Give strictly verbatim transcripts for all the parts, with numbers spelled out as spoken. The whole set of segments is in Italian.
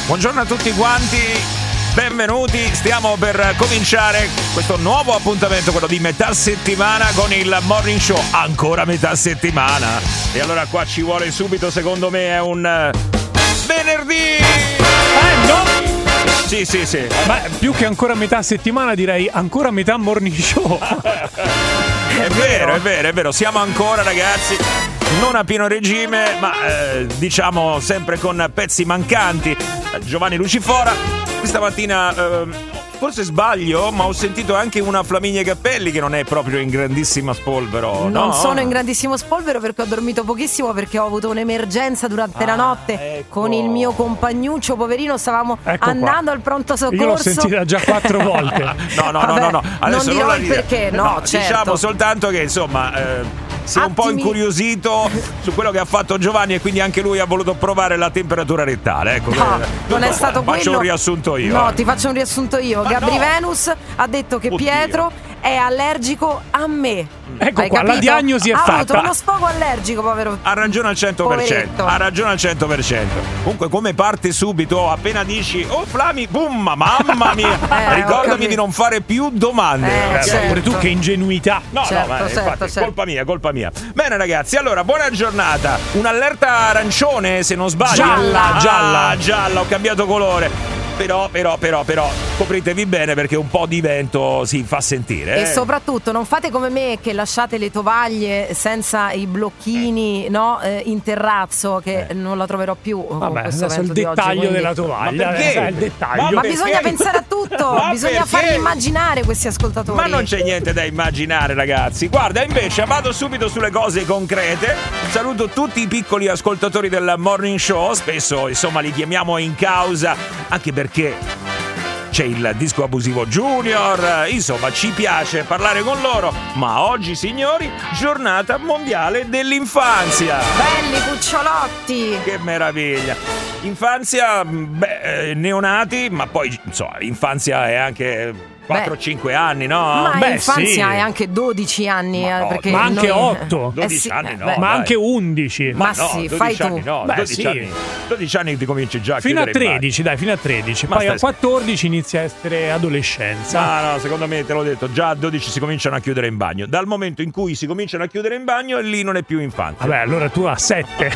Buongiorno a tutti quanti, benvenuti, stiamo per cominciare questo nuovo appuntamento, quello di metà settimana con il Morning Show, ancora metà settimana. E allora qua ci vuole subito, secondo me è un venerdì! Eh no! Sì, sì, sì. Ma più che ancora metà settimana direi ancora metà Morning Show. È vero, è vero, è vero, siamo ancora ragazzi non a pieno regime, ma eh, diciamo sempre con pezzi mancanti. Giovanni Lucifora, questa mattina eh, forse sbaglio, ma ho sentito anche una Flaminia Cappelli che non è proprio in grandissima spolvero. Non no? sono in grandissimo spolvero perché ho dormito pochissimo, perché ho avuto un'emergenza durante ah, la notte ecco. con il mio compagnuccio, poverino, stavamo ecco andando qua. al pronto soccorso. Io l'ho sentita già quattro volte. No, no, Vabbè, no, no, no. Adesso non dirò la il dire. perché, no, no certo. Diciamo soltanto che insomma eh, si è un po' Attimi. incuriosito su quello che ha fatto Giovanni e quindi anche lui ha voluto provare la temperatura rettale. Ecco, No, eh, non è stato faccio quello. un riassunto io. No, eh. ti faccio un riassunto io. Ma Gabri no. Venus ha detto che Oddio. Pietro è allergico a me. Ecco Hai qua, la capito? diagnosi è ha fatta. avuto uno sfogo allergico, povero. Ha ragione al cento per cento. Poveretto. Ha ragione al cento per cento. Comunque come parte subito appena dici "Oh Flami, boom, mamma mia". Eh, ho Ricordami capito. di non fare più domande. Eh, Eh, certo. Pure tu che ingenuità. No, Certo, no, ma certo, infatti, certo. colpa mia, colpa mia. Bene ragazzi, allora buona giornata. Un'allerta arancione se non sbaglio. Gialla, Ah, gialla. gialla, ho cambiato colore. Però, però, però, però, copritevi bene perché un po' di vento si fa sentire. E eh. soprattutto non fate come me che lasciate le tovaglie senza i blocchini, no, eh, in terrazzo, che non la troverò più. con Vabbè, questo adesso il vento di oggi, dettaglio quindi- della tovaglia. Ma perché? eh, sai, il dettaglio. Ma perché? bisogna pensare a tutto, Ma bisogna perché? farli immaginare questi ascoltatori. Ma non c'è niente da immaginare ragazzi. Guarda, invece vado subito sulle cose concrete. Saluto tutti i piccoli ascoltatori del Morning Show. Spesso insomma li chiamiamo in causa, anche perché c'è il disco abusivo Junior. Insomma ci piace parlare con loro. Ma oggi signori, giornata mondiale dell'infanzia. Belli cucciolotti. Che meraviglia. Infanzia, beh, eh, neonati, ma poi insomma infanzia è anche quattro cinque anni, no? Ma Beh, infanzia sì. è anche dodici anni, Ma eh, no, perché ma anche noi- otto. Eh dodici sì, anni eh, no, beh. Ma dai. anche undici. Ma no, sì, dodici fai tu. anni no, Beh, dodici sì. anni. dodici anni ti cominci già a Fino a chiudere i tredici, dai, fino a tredici. Ma Poi stai a quattordici inizia a essere adolescenza. No, no, secondo me te l'ho detto, già a dodici si cominciano a chiudere in bagno. Dal momento in cui si cominciano a chiudere in bagno, lì non è più infanzia. Vabbè, allora tu a sette.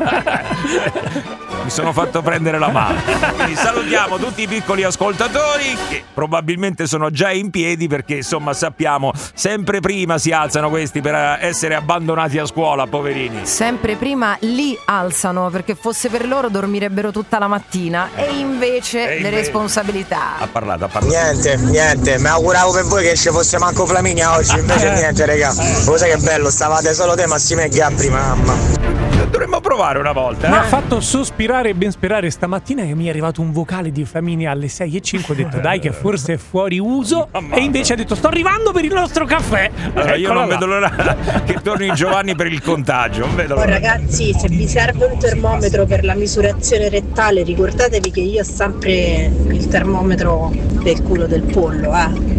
Mi sono fatto prendere la mano. Quindi salutiamo tutti i piccoli ascoltatori che probabilmente sono già in piedi perché insomma sappiamo sempre prima si alzano questi per essere abbandonati a scuola, poverini. Sempre prima li alzano, perché fosse per loro dormirebbero tutta la mattina, e invece E le invece- responsabilità. Ha parlato, ha parlato. Niente, niente, mi auguravo per voi che ci fosse manco Flaminia oggi, invece niente raga. Lo sai che bello, stavate solo te, Massimo e Gabri, mamma. Dovremmo provare una volta. Mi eh? ha fatto sospirare e ben sperare stamattina che mi è arrivato un vocale di Flaminia alle sei e cinque. Ho detto dai che forse è fuori uso. Mamma. E invece ha detto sto arrivando per il nostro caffè. Allora, io Eccola non là. vedo l'ora che torni Giovanni per il contagio. Non vedo Oh, l'ora. ragazzi, se vi serve un termometro per la misurazione rettale, ricordatevi che io ho sempre il termometro del culo del pollo, eh.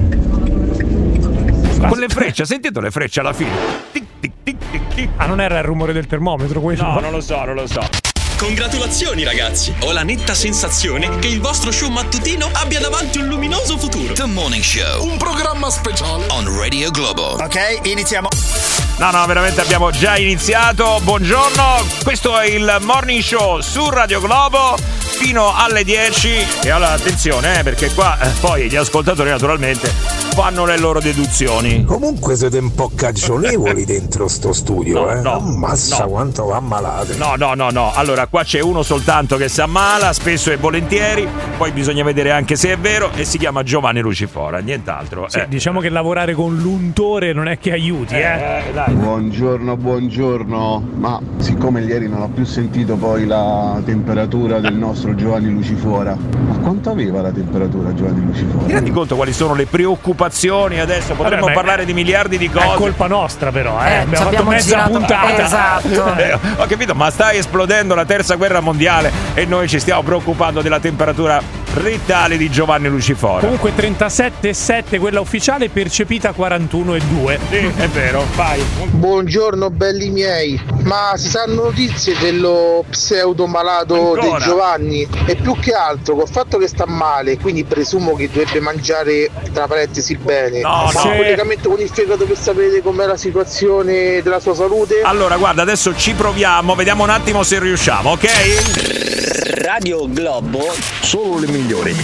Con le frecce, ha sentito le frecce alla fine? Tic, tic, tic, tic, tic. Ah, non era il rumore del termometro quello? No, non lo so, non lo so. Congratulazioni ragazzi! Ho la netta sensazione che il vostro show mattutino abbia davanti un luminoso futuro. The Morning Show, un programma speciale on Radio Globo. Ok, iniziamo. No, no, veramente abbiamo già iniziato. Buongiorno, questo è il Morning Show su Radio Globo fino alle dieci. E allora attenzione, eh, perché qua eh, poi gli ascoltatori naturalmente fanno le loro deduzioni. Comunque siete un po' cagionevoli dentro sto studio, No, eh? no, Ammazza no. quanto va ammalate. No, no, no, no. Allora, qua c'è uno soltanto che si ammala, spesso e volentieri. Poi bisogna vedere anche se è vero. E si chiama Giovanni Lucifora, nient'altro. Sì, eh. diciamo che lavorare con l'untore non è che aiuti, eh. Eh, dai. Buongiorno, buongiorno. Ma siccome ieri non ho più sentito poi la temperatura del nostro Giovanni Lucifora, ma quanto aveva la temperatura Giovanni Lucifora? Ti rendi conto quali sono le preoccupazioni adesso? Potremmo Vabbè, ma parlare di miliardi di cose. È colpa nostra però, eh. Eh, abbiamo ci fatto abbiamo mezza girato- puntata. Esatto. Eh, ho capito, ma sta esplodendo la terza guerra mondiale e noi ci stiamo preoccupando della temperatura rettale di Giovanni Lucifora. Comunque trentasette e sette quella ufficiale, percepita quarantuno e due. Sì, è vero, vai. Buongiorno belli miei, ma si sanno notizie dello pseudo malato Ancora? di Giovanni? E più che altro col fatto che sta male, quindi presumo che dovrebbe mangiare tra parentesi il bene. No, ma no. un collegamento con il fegato per sapere com'è la situazione della sua salute? Allora, guarda, adesso ci proviamo, vediamo un attimo se riusciamo, ok? Radio Globo, Solo le migliori.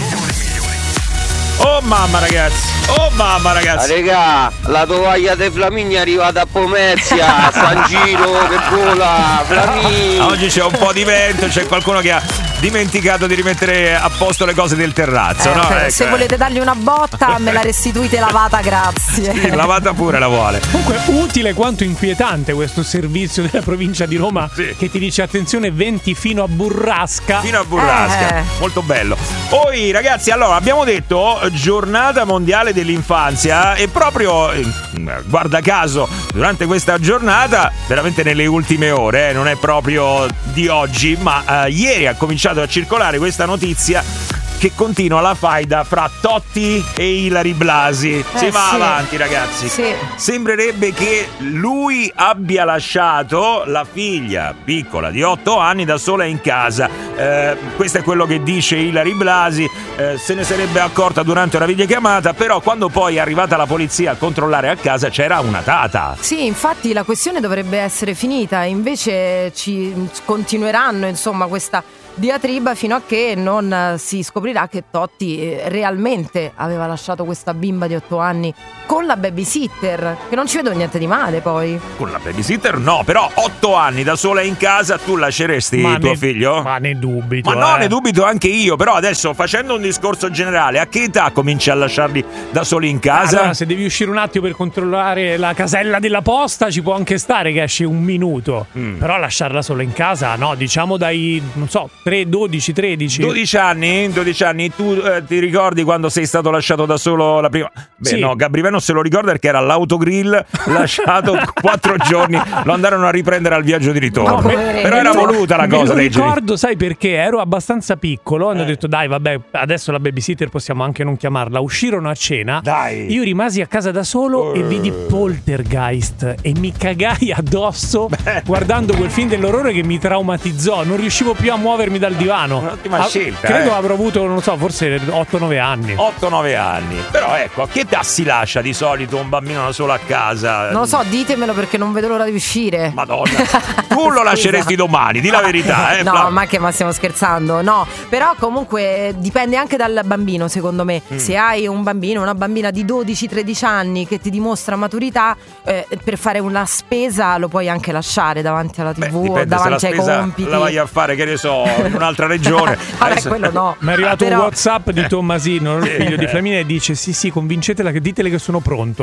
Oh mamma ragazzi, oh mamma ragazzi. Ah, regà, la tovaglia di Flaminia è arrivata a Pomezia, San Giro che vola, Flaminia. Oggi c'è un po' di vento, c'è qualcuno che ha dimenticato di rimettere a posto le cose del terrazzo, Eh, no? se- Ecco, se eh. volete dargli una botta, me la restituite lavata, grazie. Sì, lavata pure la vuole. Comunque utile quanto inquietante questo servizio della provincia di Roma, Sì. che ti dice attenzione venti fino a burrasca. Fino a burrasca, Eh. molto bello. Poi ragazzi, allora abbiamo detto giornata mondiale dell'infanzia e proprio, eh, guarda caso, durante questa giornata, veramente nelle ultime ore, eh, non è proprio di oggi, ma eh, ieri ha cominciato a circolare questa notizia che continua la faida fra Totti e Ilary Blasi. Si Eh, va sì. avanti ragazzi. Sì. Sembrerebbe che lui abbia lasciato la figlia piccola di otto anni da sola in casa. Eh, questo è quello che dice Ilary Blasi. Eh, se ne sarebbe accorta durante una videochiamata, però quando poi è arrivata la polizia a controllare a casa c'era una tata. Sì, infatti la questione dovrebbe essere finita, invece ci continueranno, insomma, questa diatriba fino a che non eh, si scoprirà che Totti eh, realmente aveva lasciato questa bimba di otto anni con la babysitter, che non ci vedo niente di male poi. Con la babysitter no, però otto anni da sola in casa, tu lasceresti Ma tuo ne- figlio? Ma ne dubito. Ma no, eh. ne dubito anche io, però adesso facendo un discorso generale, a che età cominci a lasciarli da soli in casa? Allora, se devi uscire un attimo per controllare la casella della posta, ci può anche stare che esci un minuto. Mm. Però lasciarla sola in casa, no, diciamo dai, non so, tre, dodici, tredici. dodici anni? dodici anni, tu eh, ti ricordi quando sei stato lasciato da solo la prima? Beh Sì. no, Gabri non se lo ricorda perché era l'autogrill lasciato quattro giorni, lo andarono a riprendere al viaggio di ritorno. Ma poverino. Però era voluta la Me cosa lo dei genitori. ricordo, sai perché? Ero abbastanza piccolo, hanno Eh. detto dai vabbè, adesso la babysitter possiamo anche non chiamarla. Uscirono a cena, Dai. io rimasi a casa da solo e Eh. vidi Poltergeist e mi cagai addosso Beh. guardando quel film dell'orrore che mi traumatizzò, non riuscivo più a muovermi dal divano. Un'ottima Ah, scelta, Credo eh. avrò avuto, non so, forse otto nove anni. otto nove anni. Però ecco, a che età si lascia di solito un bambino da solo a casa? Non lo so, ditemelo perché non vedo l'ora di uscire. Madonna. Tu lo lasceresti domani, di la verità, eh? No, Flavio? ma che ma stiamo scherzando? No, però comunque dipende anche dal bambino, secondo me. Mm. Se hai un bambino, una bambina di dodici tredici anni che ti dimostra maturità, eh, per fare una spesa lo puoi anche lasciare davanti alla Beh, tivù, dipende se la davanti ai spesa compiti. la vai a fare, che ne so, in un'altra regione. Vabbè, Adesso- quello no. Mi è arrivato Però- un WhatsApp di Tommasino, il Sì. figlio di Flaminia, e dice: Sì, sì, convincetela, che ditele che sono pronto.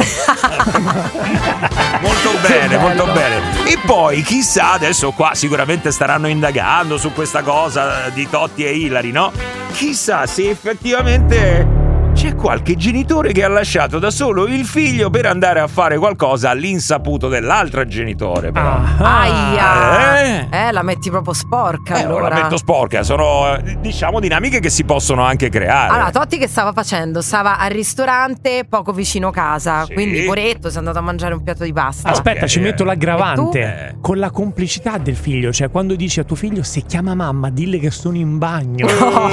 Molto bene, Che molto bello. bene. E poi chissà, adesso qua sicuramente staranno indagando su questa cosa di Totti e Ilary, no? Chissà se effettivamente c'è qualche genitore che ha lasciato da solo il figlio per andare a fare qualcosa all'insaputo dell'altro genitore, però. Ah. Aia. Eh? Eh, la metti proprio sporca Eh, allora. la metto sporca, sono eh, diciamo dinamiche che si possono anche creare. Allora, Totti che stava facendo? Stava al ristorante poco vicino casa, Sì. quindi poretto, si è andato a mangiare un piatto di pasta. Aspetta, Ok. ci metto E l'aggravante. tu? Con la complicità del figlio, cioè quando dici a tuo figlio: se chiama mamma, dille che sono in bagno.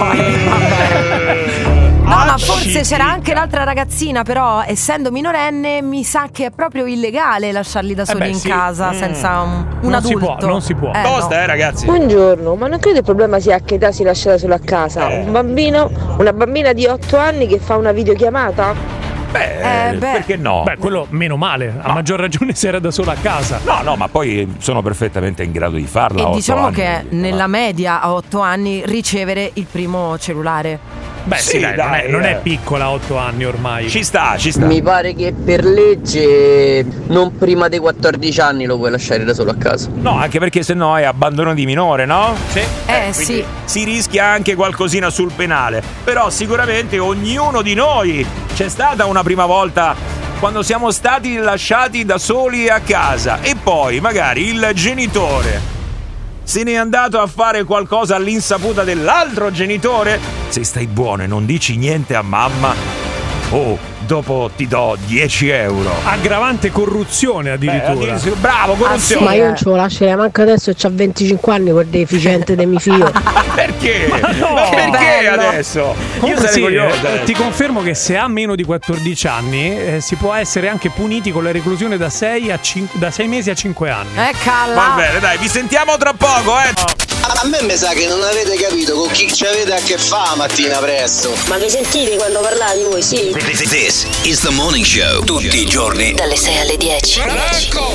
No, ma Accidenti. forse c'era anche l'altra ragazzina, però essendo minorenne mi sa che è proprio illegale lasciarli da soli beh, in sì. casa Mm. senza un, un Non si adulto. può, non si può. Eh, Tosta, no. eh, ragazzi. Buongiorno, ma non credo il problema sia a che età si lascia da solo a casa? Eh. Un bambino, una bambina di otto anni che fa una videochiamata? Beh, Eh, beh. perché no? Beh, quello meno male, a maggior ragione se era da solo a casa. No, no, ma poi sono perfettamente in grado di farla. a E otto diciamo anni, che quindi, nella ma- media a otto anni ricevere il primo cellulare. Beh, sì, Sì, dai, non, dai, è, non eh. è piccola a otto anni ormai. Ci sta, ci sta. Mi pare che per legge non prima dei quattordici anni lo puoi lasciare da solo a casa. No, anche perché se no è abbandono di minore, no? Sì. Eh, sì. Si rischia anche qualcosina sul penale. Però sicuramente ognuno di noi c'è stata una prima volta quando siamo stati lasciati da soli a casa e poi magari il genitore Se n'è andato a fare qualcosa all'insaputa dell'altro genitore? Se stai buono e non dici niente a mamma, oh, dopo ti do dieci euro. Aggravante corruzione addirittura. Beh, bravo, corruzione. Ah, sì, ma io non ce lo lascerei manco adesso e c'ho venticinque anni, quel deficiente de mi fio. Perché? Ma no, ma perché bello. adesso? Comunque Io sarei sì, curioso eh, adesso. ti confermo che se ha meno di quattordici anni eh, si può essere anche puniti con la reclusione da sei a cinque, da sei mesi a cinque anni. Eh, calla. Va bene, dai, vi sentiamo tra poco, eh. A me mi sa che non avete capito con chi ci avete a che fa mattina presto. Ma vi sentite quando parlate voi, sì? This is the morning show. Tutti i giorni dalle sei alle dieci. Ecco!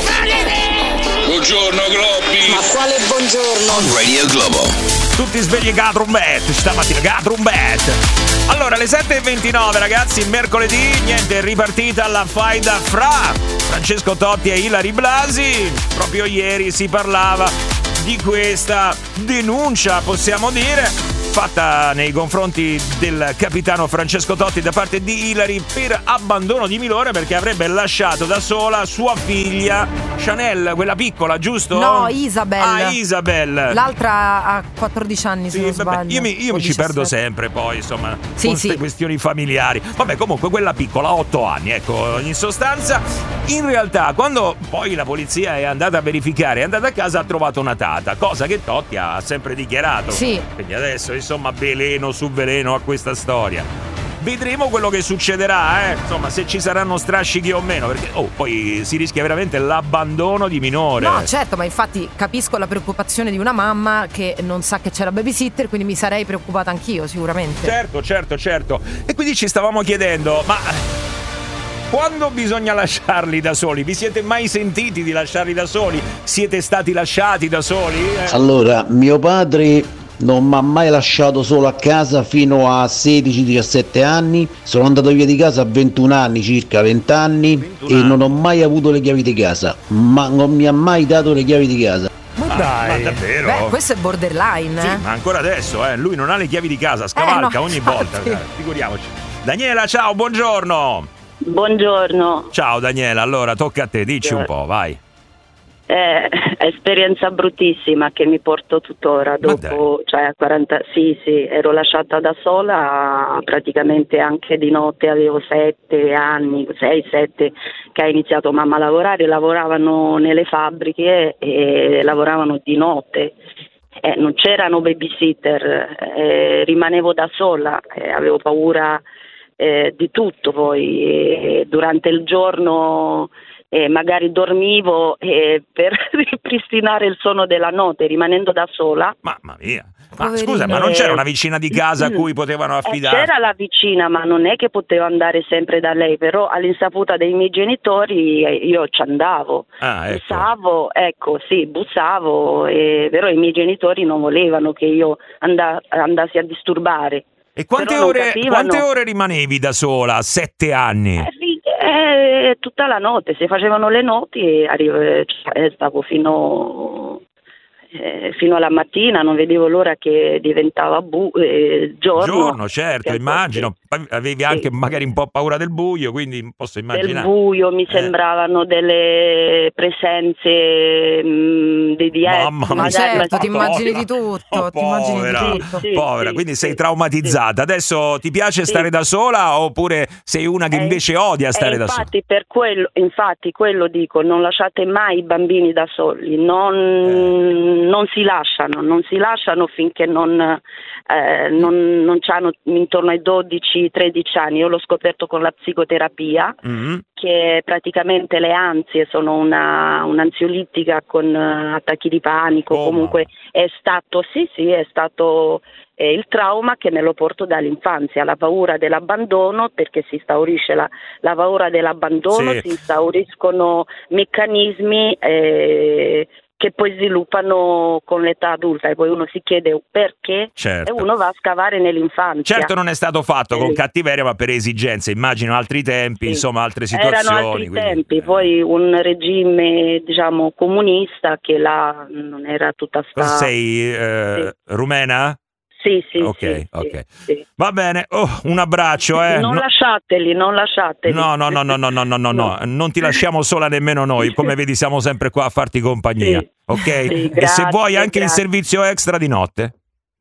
Buongiorno Globi. Ma quale buongiorno? On Radio Globo. Tutti svegli Gatrumbet, stamattina Gatrumbet. Allora, alle sette e ventinove, ragazzi, mercoledì, niente, è ripartita la faida fra Francesco Totti e Ilary Blasi. Proprio ieri si parlava di questa denuncia, possiamo dire, fatta nei confronti del capitano Francesco Totti da parte di Ilary per abbandono di minore, perché avrebbe lasciato da sola sua figlia Chanel, quella piccola, giusto? No, Isabel. Ah, Isabel. L'altra ha quattordici anni, se Sì, non vabbè, sbaglio. io mi, io mi ci diciassette. perdo sempre poi, insomma, Sì, con queste sì. questioni familiari. Vabbè, comunque quella piccola, otto anni, ecco, in sostanza. In realtà, quando poi la polizia è andata a verificare, è andata a casa, ha trovato una tata, cosa che Totti ha sempre dichiarato. Sì. Quindi adesso, insomma, veleno su veleno a questa storia. Vedremo quello che succederà, eh? Insomma, se ci saranno strascichi o meno, perché oh, poi si rischia veramente l'abbandono di minore. No, certo, ma infatti capisco la preoccupazione di una mamma che non sa che c'è la babysitter, quindi mi sarei preoccupata anch'io, sicuramente. Certo, certo, certo. E quindi ci stavamo chiedendo, ma quando bisogna lasciarli da soli? Vi siete mai sentiti di lasciarli da soli? Siete stati lasciati da soli? Eh? Allora, mio padre non mi ha mai lasciato solo a casa fino a sedici diciassette anni. Sono andato via di casa a ventuno anni, circa venti anni, ventuno e anni. non ho mai avuto le chiavi di casa, ma non mi ha mai dato le chiavi di casa. Ma Ah, dai. ma davvero? Beh, questo è borderline, Sì, eh. ma ancora adesso, eh, lui non ha le chiavi di casa, scavalca Eh, no, ogni volta, infatti. eh, figuriamoci. Daniela, ciao, buongiorno. Buongiorno. Ciao Daniela, allora tocca a te, dici un po', vai. Eh, esperienza bruttissima che mi porto tuttora dopo, cioè a quaranta, sì sì, ero lasciata da sola praticamente anche di notte, avevo sette anni, sei, sette, che ha iniziato mamma a lavorare, lavoravano nelle fabbriche e lavoravano di notte. Eh, non c'erano babysitter, eh, rimanevo da sola, eh, avevo paura eh, di tutto poi, eh, durante il giorno eh, magari dormivo eh, per ripristinare il sonno della notte, rimanendo da sola. Mamma mia. Ma scusa, ma non c'era una vicina di casa a cui potevano Eh, affidare? c'era la vicina, ma non è che potevo andare sempre da lei, però all'insaputa dei miei genitori eh, io ci andavo. Ah, ecco. Bussavo, ecco, sì, bussavo, eh, però i miei genitori non volevano che io anda- andassi a disturbare. E quante Però non ore, capivano. quante ore rimanevi da sola a sette anni? Eh, tutta la notte, si facevano le notti e arri- cioè, stavo fino, eh, fino alla mattina, non vedevo l'ora che diventava bu- eh, giorno. Giorno, certo, immagino. Poi avevi anche magari un po' paura del buio, quindi posso Del immaginare. buio mi Eh. sembravano delle presenze mh, di di Mamma esseri, mia. Ma certo, ti Madonna. immagini di tutto, ti immagini Povera, di tutto. Sì, povera, sì, quindi sei sì, traumatizzata. Adesso ti piace Sì. stare da sola oppure sei una che Eh, invece odia stare eh, da sola? infatti, per quello, infatti quello dico, non lasciate mai i bambini da soli, non, Eh. non si lasciano, non si lasciano finché non, eh, non, non hanno intorno ai dodici tredici anni. Io l'ho scoperto con la psicoterapia, Mhm. che praticamente le ansie sono una, un'ansiolitica con eh, attacchi di panico, Oh, comunque è stato, sì sì, è stato eh, il trauma che me lo porto dall'infanzia, la paura dell'abbandono, perché si instaurisce la, la paura dell'abbandono, Sì. si instauriscono meccanismi eh, che poi sviluppano con l'età adulta e poi uno si chiede perché Certo. e uno va a scavare nell'infanzia. Certo non è stato fatto con Sì. cattiveria, ma per esigenze, immagino altri tempi, Sì. insomma altre situazioni. Erano altri quindi- tempi, poi un regime diciamo comunista che là non era tutta sta... Cosa sei, eh, rumena? Sì, sì, ok, sì, ok. sì. Va bene, oh, un abbraccio, eh. Non No- lasciateli, non lasciateli. No, no, no, no, no, no, no, no, no, non ti lasciamo sola nemmeno noi, come vedi siamo sempre qua a farti compagnia, Sì. ok? Sì, E grazie, se vuoi anche il grazie. servizio extra di notte.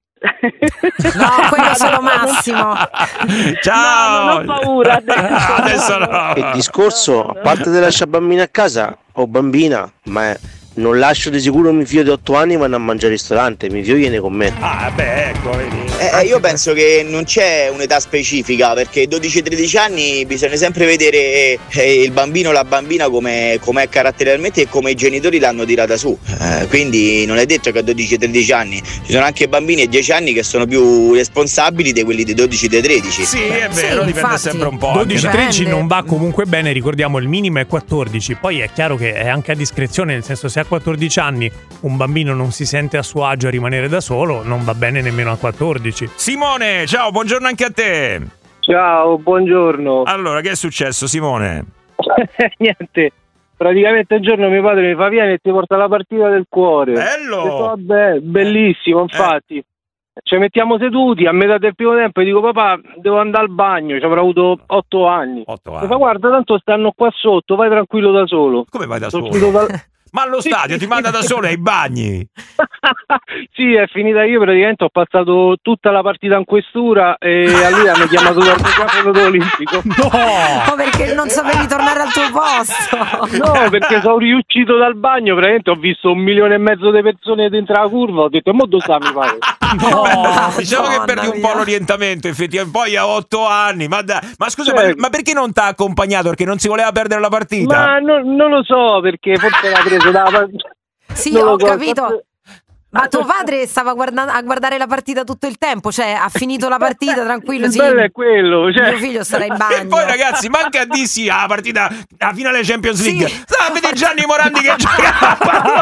No, quello solo Massimo. Ciao! No, non ho paura adesso. Adesso no. Il discorso, a parte di lasciare bambina a casa o bambina, ma è- non lascio di sicuro mio figlio di otto anni vanno a mangiare al ristorante, mio figlio viene con me. Ah, beh, ecco, vedi. Eh, io penso che non c'è un'età specifica, perché dodici tredici anni bisogna sempre vedere eh, il bambino o la bambina come è caratterialmente e come i genitori l'hanno tirata su. Eh, quindi non è detto che a dodici tredici anni ci sono anche bambini a dieci anni che sono più responsabili di quelli di dodici tredici. Sì, è vero, Sì, dipende infatti. sempre un po'. dodici anche da- tredici non va comunque bene, ricordiamo il minimo è quattordici, poi è chiaro che è anche a discrezione, nel senso se a quattordici anni un bambino non si sente a suo agio a rimanere da solo, non va bene nemmeno a quattordici. Simone, ciao, buongiorno anche a te. Ciao, buongiorno. Allora, che è successo, Simone? Niente, praticamente un giorno mio padre mi fa vieni e ti porta la partita del cuore. Bello! Ho detto, vabbè, bellissimo, infatti. Ci mettiamo seduti, a metà del primo tempo e dico papà devo andare al bagno, ci avrò avuto otto anni. Otto Mi anni. fa guarda tanto stanno qua sotto, vai tranquillo da solo. Come vai da Sono solo? uscito dal- Ma allo stadio ti manda da solo ai bagni? Sì, è finita io, praticamente ho passato tutta la partita in questura e a lui hanno chiamato dal microfono olimpico. Oh, perché non sapevi tornare al tuo posto. No, perché sono riuscito dal bagno, praticamente ho visto un milione e mezzo di persone dentro la curva, ho detto, e mo dove sta mi pare? No, diciamo che perdi un mia. po' l'orientamento, effettivamente. Poi a otto anni, ma dai, ma scusa, Cioè- ma, ma perché non ti ha accompagnato? Perché non si voleva perdere la partita? Ma no- non lo so, perché forse l'ha preso da... Sì, Non lo ho so, capito. forse- Ma tuo padre stava guardando, a guardare la partita tutto il tempo, cioè ha finito la partita tranquillo, Il sì. bello è quello, cioè... Mio figlio starà in E bagno. poi ragazzi, manca a D C ah, la partita, la finale Champions Sì. League. Sa, vedi Gianni Morandi che gioca.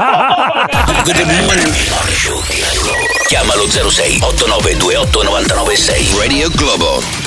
Chiamalo zero sei otto nove due otto nove nove sei. Radio Globo.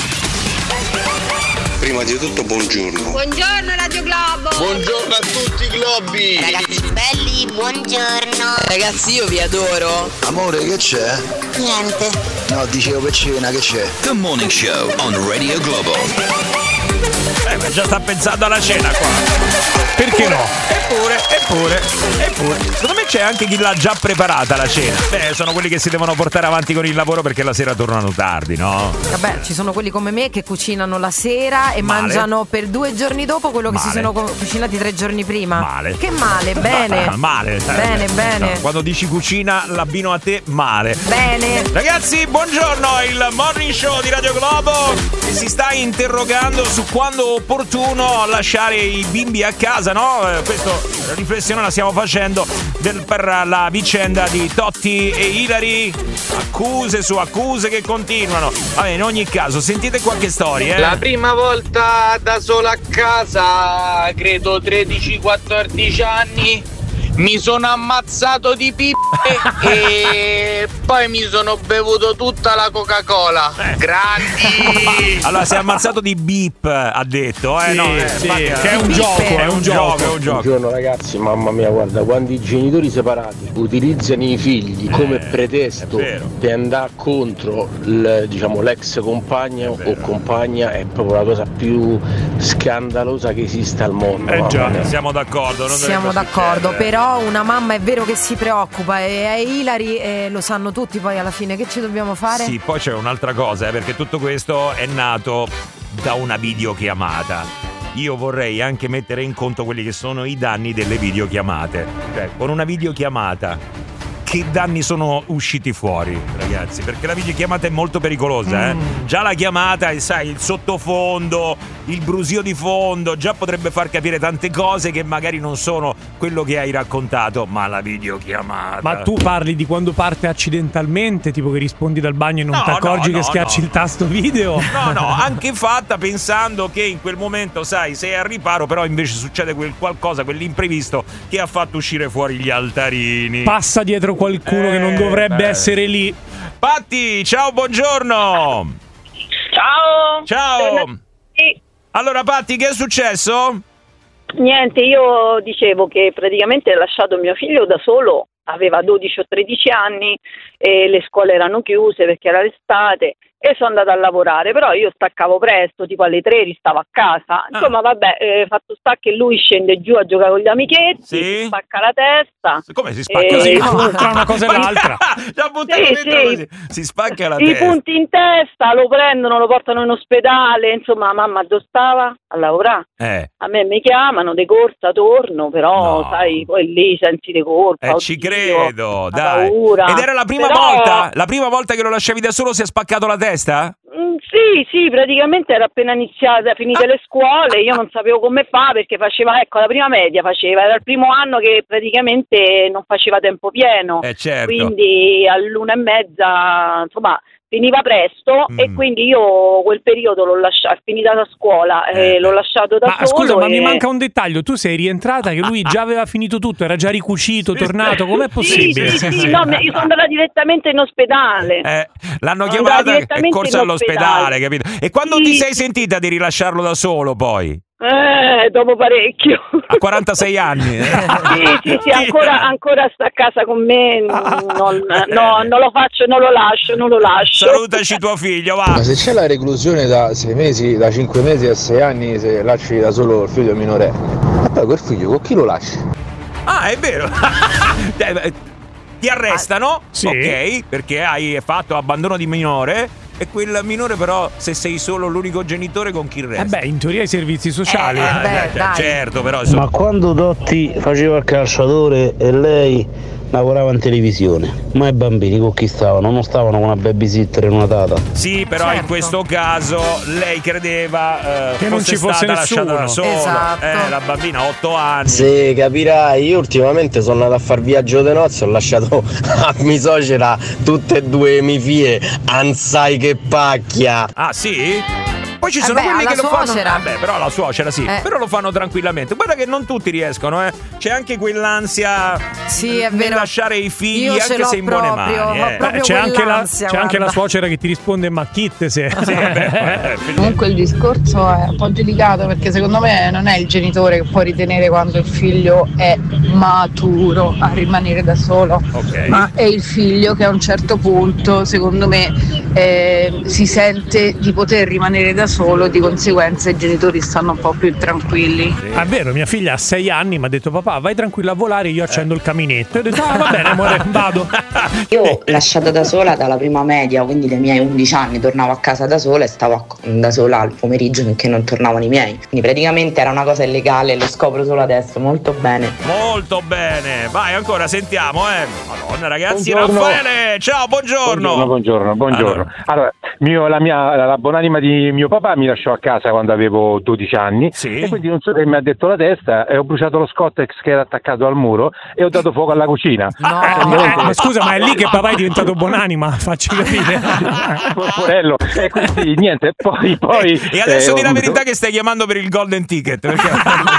Prima di tutto buongiorno. Buongiorno Radio Globo. Buongiorno a tutti i globi. Ragazzi belli, buongiorno. Ragazzi, io vi adoro. Amore, che c'è? Niente. No, dicevo per cena, che c'è? The Morning Show on Radio Globo. Eh, ma già sta pensando alla cena qua. Perché no? Eppure, eppure, eppure. Secondo me c'è anche chi l'ha già preparata la cena. Beh, sono quelli che si devono portare avanti con il lavoro perché la sera tornano tardi, no? Vabbè, ci sono quelli come me che cucinano la sera e Male. mangiano per due giorni dopo quello che si Male. sono co- cucinati tre giorni prima. Male. Che male, bene. Ah, male. Bene, bene. No, quando dici cucina, l'abbino a te, male. Bene. Ragazzi, buongiorno, il Morning Show di Radio Globo che si sta interrogando su quando è opportuno lasciare i bimbi a casa, no? Eh, Questa riflessione la stiamo facendo del- per la vicenda di Totti e Ilari, accuse su accuse che continuano. Vabbè, in ogni caso, sentite qualche storia, eh? La prima volta da sola a casa, credo tredici quattordici anni, mi sono ammazzato di pippe e poi mi sono bevuto tutta la Coca-Cola. Grandi! Allora, si è ammazzato di beep, ha detto, eh? Sì, no, eh, sì, infatti, eh, che è un beep, gioco, è un gioco, è un gioco. Buongiorno ragazzi, mamma mia, guarda, quando i genitori separati utilizzano i figli come pretesto è vero. per andare contro il, diciamo, l'ex compagno o compagna è proprio la cosa più scandalosa che esista al mondo. Eh mamma già, mia. siamo d'accordo. Non Siamo dovrebbe d'accordo, succedere. però una mamma è vero che si preoccupa e a Ilari eh, lo sanno tutti poi alla fine. Che ci dobbiamo fare? Sì, poi c'è un'altra cosa, eh, perché tutto questo è nato da una videochiamata. Io vorrei anche mettere in conto quelli che sono i danni delle videochiamate. Cioè, con una videochiamata, che danni sono usciti fuori, ragazzi? Perché la videochiamata è molto pericolosa, eh? Già la chiamata, e sai, il sottofondo, il brusio di fondo, già potrebbe far capire tante cose che magari non sono quello che hai raccontato, ma la videochiamata. Ma tu parli di quando parte accidentalmente, tipo che rispondi dal bagno e non No, ti accorgi no, che no, schiacci no. il tasto video? No, no, anche fatta pensando che in quel momento, sai, sei al riparo, però invece succede quel qualcosa, quell'imprevisto che ha fatto uscire fuori gli altarini. Passa dietro qualcuno Eh, che non dovrebbe beh. essere lì. Patti, ciao, buongiorno. Ciao. Ciao. Allora, Patti, che è successo? Niente, io dicevo che praticamente ho lasciato mio figlio da solo aveva dodici o tredici anni e le scuole erano chiuse perché era l'estate e sono andata a lavorare, però io staccavo presto, tipo alle tre ristavo a casa, insomma vabbè, eh, fatto sta che lui scende giù a giocare con gli amichetti, Sì. si spacca la testa. Come si spacca? e- Sì, tra una cosa e l'altra. Già buttato Sì, dentro sì. così. Si spacca la I testa. punti in testa, lo prendono, lo portano in ospedale, insomma la mamma dove stava? A lavorare. Eh. A me mi chiamano de corsa, torno, però No. sai, poi lì senti di colpa. Eh, ci oddio, credo, la dai. paura. Ed era la prima Però- volta? La prima volta che lo lasciavi da solo si è spaccato la testa? Mm, sì, sì, praticamente era appena iniziata, finite le scuole, io non sapevo come fa perché faceva, ecco, la prima media faceva, era il primo anno che praticamente non faceva tempo pieno, Eh, certo. quindi all'una e mezza, insomma, finiva presto Mm. e quindi io quel periodo l'ho lasciato, finita la scuola, eh, l'ho lasciato da Ma solo. scusa, ma e- mi manca un dettaglio. Tu sei rientrata che lui già aveva finito tutto, era già ricucito, tornato. Com'è Sì, possibile? sì, sì, no, io sono andata direttamente in ospedale. Eh, l'hanno Sono chiamata andata e è direttamente corsa in all'ospedale, ospedale. capito? E quando Sì, ti sei sì. sentita di rilasciarlo da solo poi? Eh, dopo parecchio. A quarantasei anni? eh? Sì, sì, sì, ancora, ancora sta a casa con me, non, no, non lo faccio, non lo lascio, non lo lascio. Salutaci tuo figlio, va. Ma se c'è la reclusione da sei mesi, da cinque mesi a sei anni, se lasci da solo il figlio minore, ma poi quel figlio con chi lo lasci? Ah, è vero. Eh, Ti arrestano, Sì. ok, perché hai fatto abbandono di minore. E quel minore però, se sei solo l'unico genitore, con chi Eh resta? beh, in teoria i servizi sociali. Eh, Ah, beh, cioè, dai. certo, però insomma. Ma quando Dotti faceva il calciatore e lei lavorava in televisione, ma i bambini con chi stavano? Non stavano con una babysitter e una tata? Sì, però Certo. in questo caso lei credeva eh, Che non ci fosse stata lasciata da nessuno. sola. Esatto. Eh, la bambina ha otto anni. Se capirai, io ultimamente sono andato a far viaggio di nozze, ho lasciato a mia suocera tutte e due mie figlie, ansai che pacchia. Ah, sì? Poi ci Eh sono beh, quelli alla che lo fanno. suocera. Vabbè, però la suocera sì. Eh. Però lo fanno tranquillamente. Guarda che non tutti riescono, eh. C'è anche quell'ansia Sì, è nel vero. lasciare i figli, Io ce anche l'ho se in buone proprio, mani. ho eh. proprio C'è anche, la, quell'ansia, c'è anche la guarda. suocera che ti risponde ma chitte se... Sì, vabbè, eh, Comunque il discorso è un po' delicato perché secondo me non è il genitore che può ritenere quando il figlio è maturo a rimanere da solo, Ok. ma è il figlio che a un certo punto secondo me eh, si sente di poter rimanere da solo, di conseguenza i genitori stanno un po' più tranquilli. Ah, è vero, mia figlia ha sei anni mi ha detto papà vai tranquillo a volare, io accendo il caminetto. E ho detto ah va bene amore, vado. Io lasciata da sola dalla prima media, quindi dai miei undici anni, tornavo a casa da sola e stavo a- da sola al pomeriggio finché non tornavano i miei. Quindi praticamente era una cosa illegale, lo scopro solo adesso, molto bene. Molto bene. Vai ancora, sentiamo, eh. Madonna, ragazzi, Buongiorno. Raffaele. Ciao, buongiorno. Buongiorno, buongiorno, buongiorno. Allora, mio, la mia la buonanima di mio papà mi lasciò a casa quando avevo dodici anni Sì. e quindi non so che mi ha detto la testa e ho bruciato lo Scottex che era attaccato al muro e ho dato fuoco alla cucina. No, eh, ma scusa, ma è lì che papà è diventato buonanima, facci capire. Porello. E quindi niente, poi poi E adesso eh, di la ho- verità che stai chiamando per il golden ticket. Perché...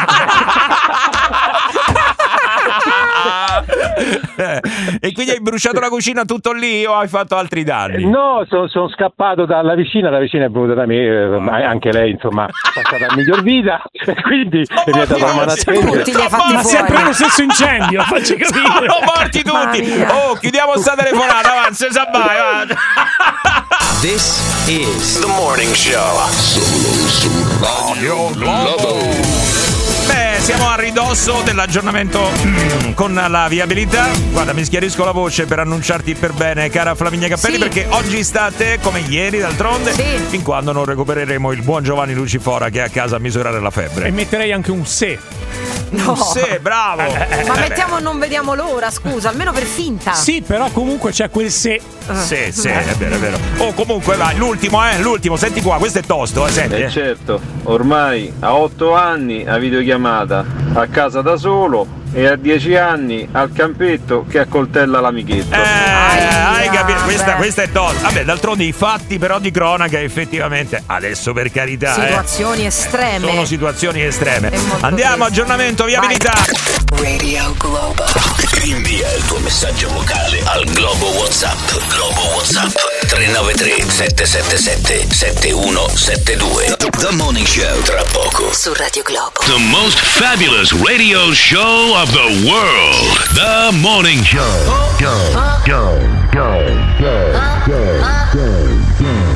Eh, e quindi hai bruciato la cucina tutto lì o hai fatto altri danni? No, sono son scappato dalla vicina, la vicina è venuta da me, eh, ma anche lei insomma ha passato la miglior vita, e quindi mi ha dato la mano a Tutti li hai fatti Ma fuori. sempre lo stesso incendio, facci capire. Sono morti tutti. Oh, chiudiamo sta telefonata, avanza, se vai, va. This is The Morning Show. Solo su Radio Globo. Beh, siamo a ridosso dell'aggiornamento mm, con la viabilità. Guarda, mi schiarisco la voce per annunciarti per bene, cara Flaminia Cappelli, Sì. perché oggi state, come ieri d'altronde, Sì. fin quando non recupereremo il buon Giovanni Lucifora che è a casa a misurare la E febbre. metterei anche un se. No. Sì, bravo. Ma mettiamo non vediamo l'ora, scusa, almeno per finta. Sì, però comunque c'è quel se. Sì, sì, è vero, è vero. Oh, comunque vai, l'ultimo, eh, l'ultimo, senti qua, questo è tosto, eh, senti. Eh eh. certo, ormai a otto anni a videochiamata, a casa da solo e a dieci anni al campetto che accoltella l'amichetto. Eh, hai capito? Questa, beh. questa è tosta. Vabbè, d'altronde i fatti però di cronaca effettivamente, adesso per carità, eh, Situazioni estreme. sono situazioni estreme. È molto Andiamo, triste. aggiornamento, viabilità. Radio Globo. Invia il tuo messaggio vocale al Globo WhatsApp. Globo WhatsApp tre nove tre sette sette sette sette uno sette due. The Morning Show, tra poco Su Radio Globo. The most fabulous radio show of the world. The Morning Show. Go, go, go, go, go, go, go.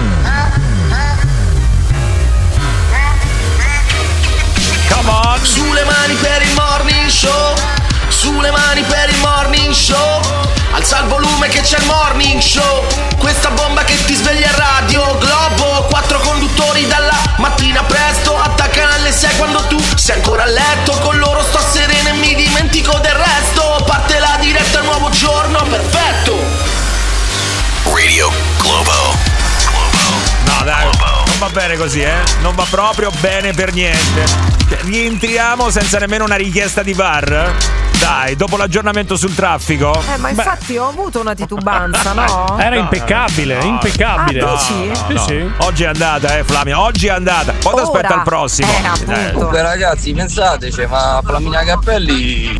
Come on. Sulle mani per il Morning Show. Sulle mani per il Morning Show. Alza il volume che c'è il Morning Show. Questa bomba che ti sveglia a Radio Globo. Quattro conduttori dalla mattina presto. Attaccano alle sei quando tu sei ancora a letto. Con loro sto sereno e mi dimentico del resto. Parte la diretta, nuovo giorno, perfetto. Radio Globo. No dai, non va bene così, eh? Non va proprio bene per niente. Cioè, rientriamo senza nemmeno una richiesta di V A R? Dai, dopo l'aggiornamento sul traffico. Eh, ma infatti Beh. ho avuto una titubanza, no? Era impeccabile, no, impeccabile. Ah, dici? No, sì, no. sì. Oggi è andata, eh, Flavia. Oggi è andata. Poi ti aspetta al prossimo. Eh, appunto. Comunque, ragazzi, pensateci, ma Flaminia Cappelli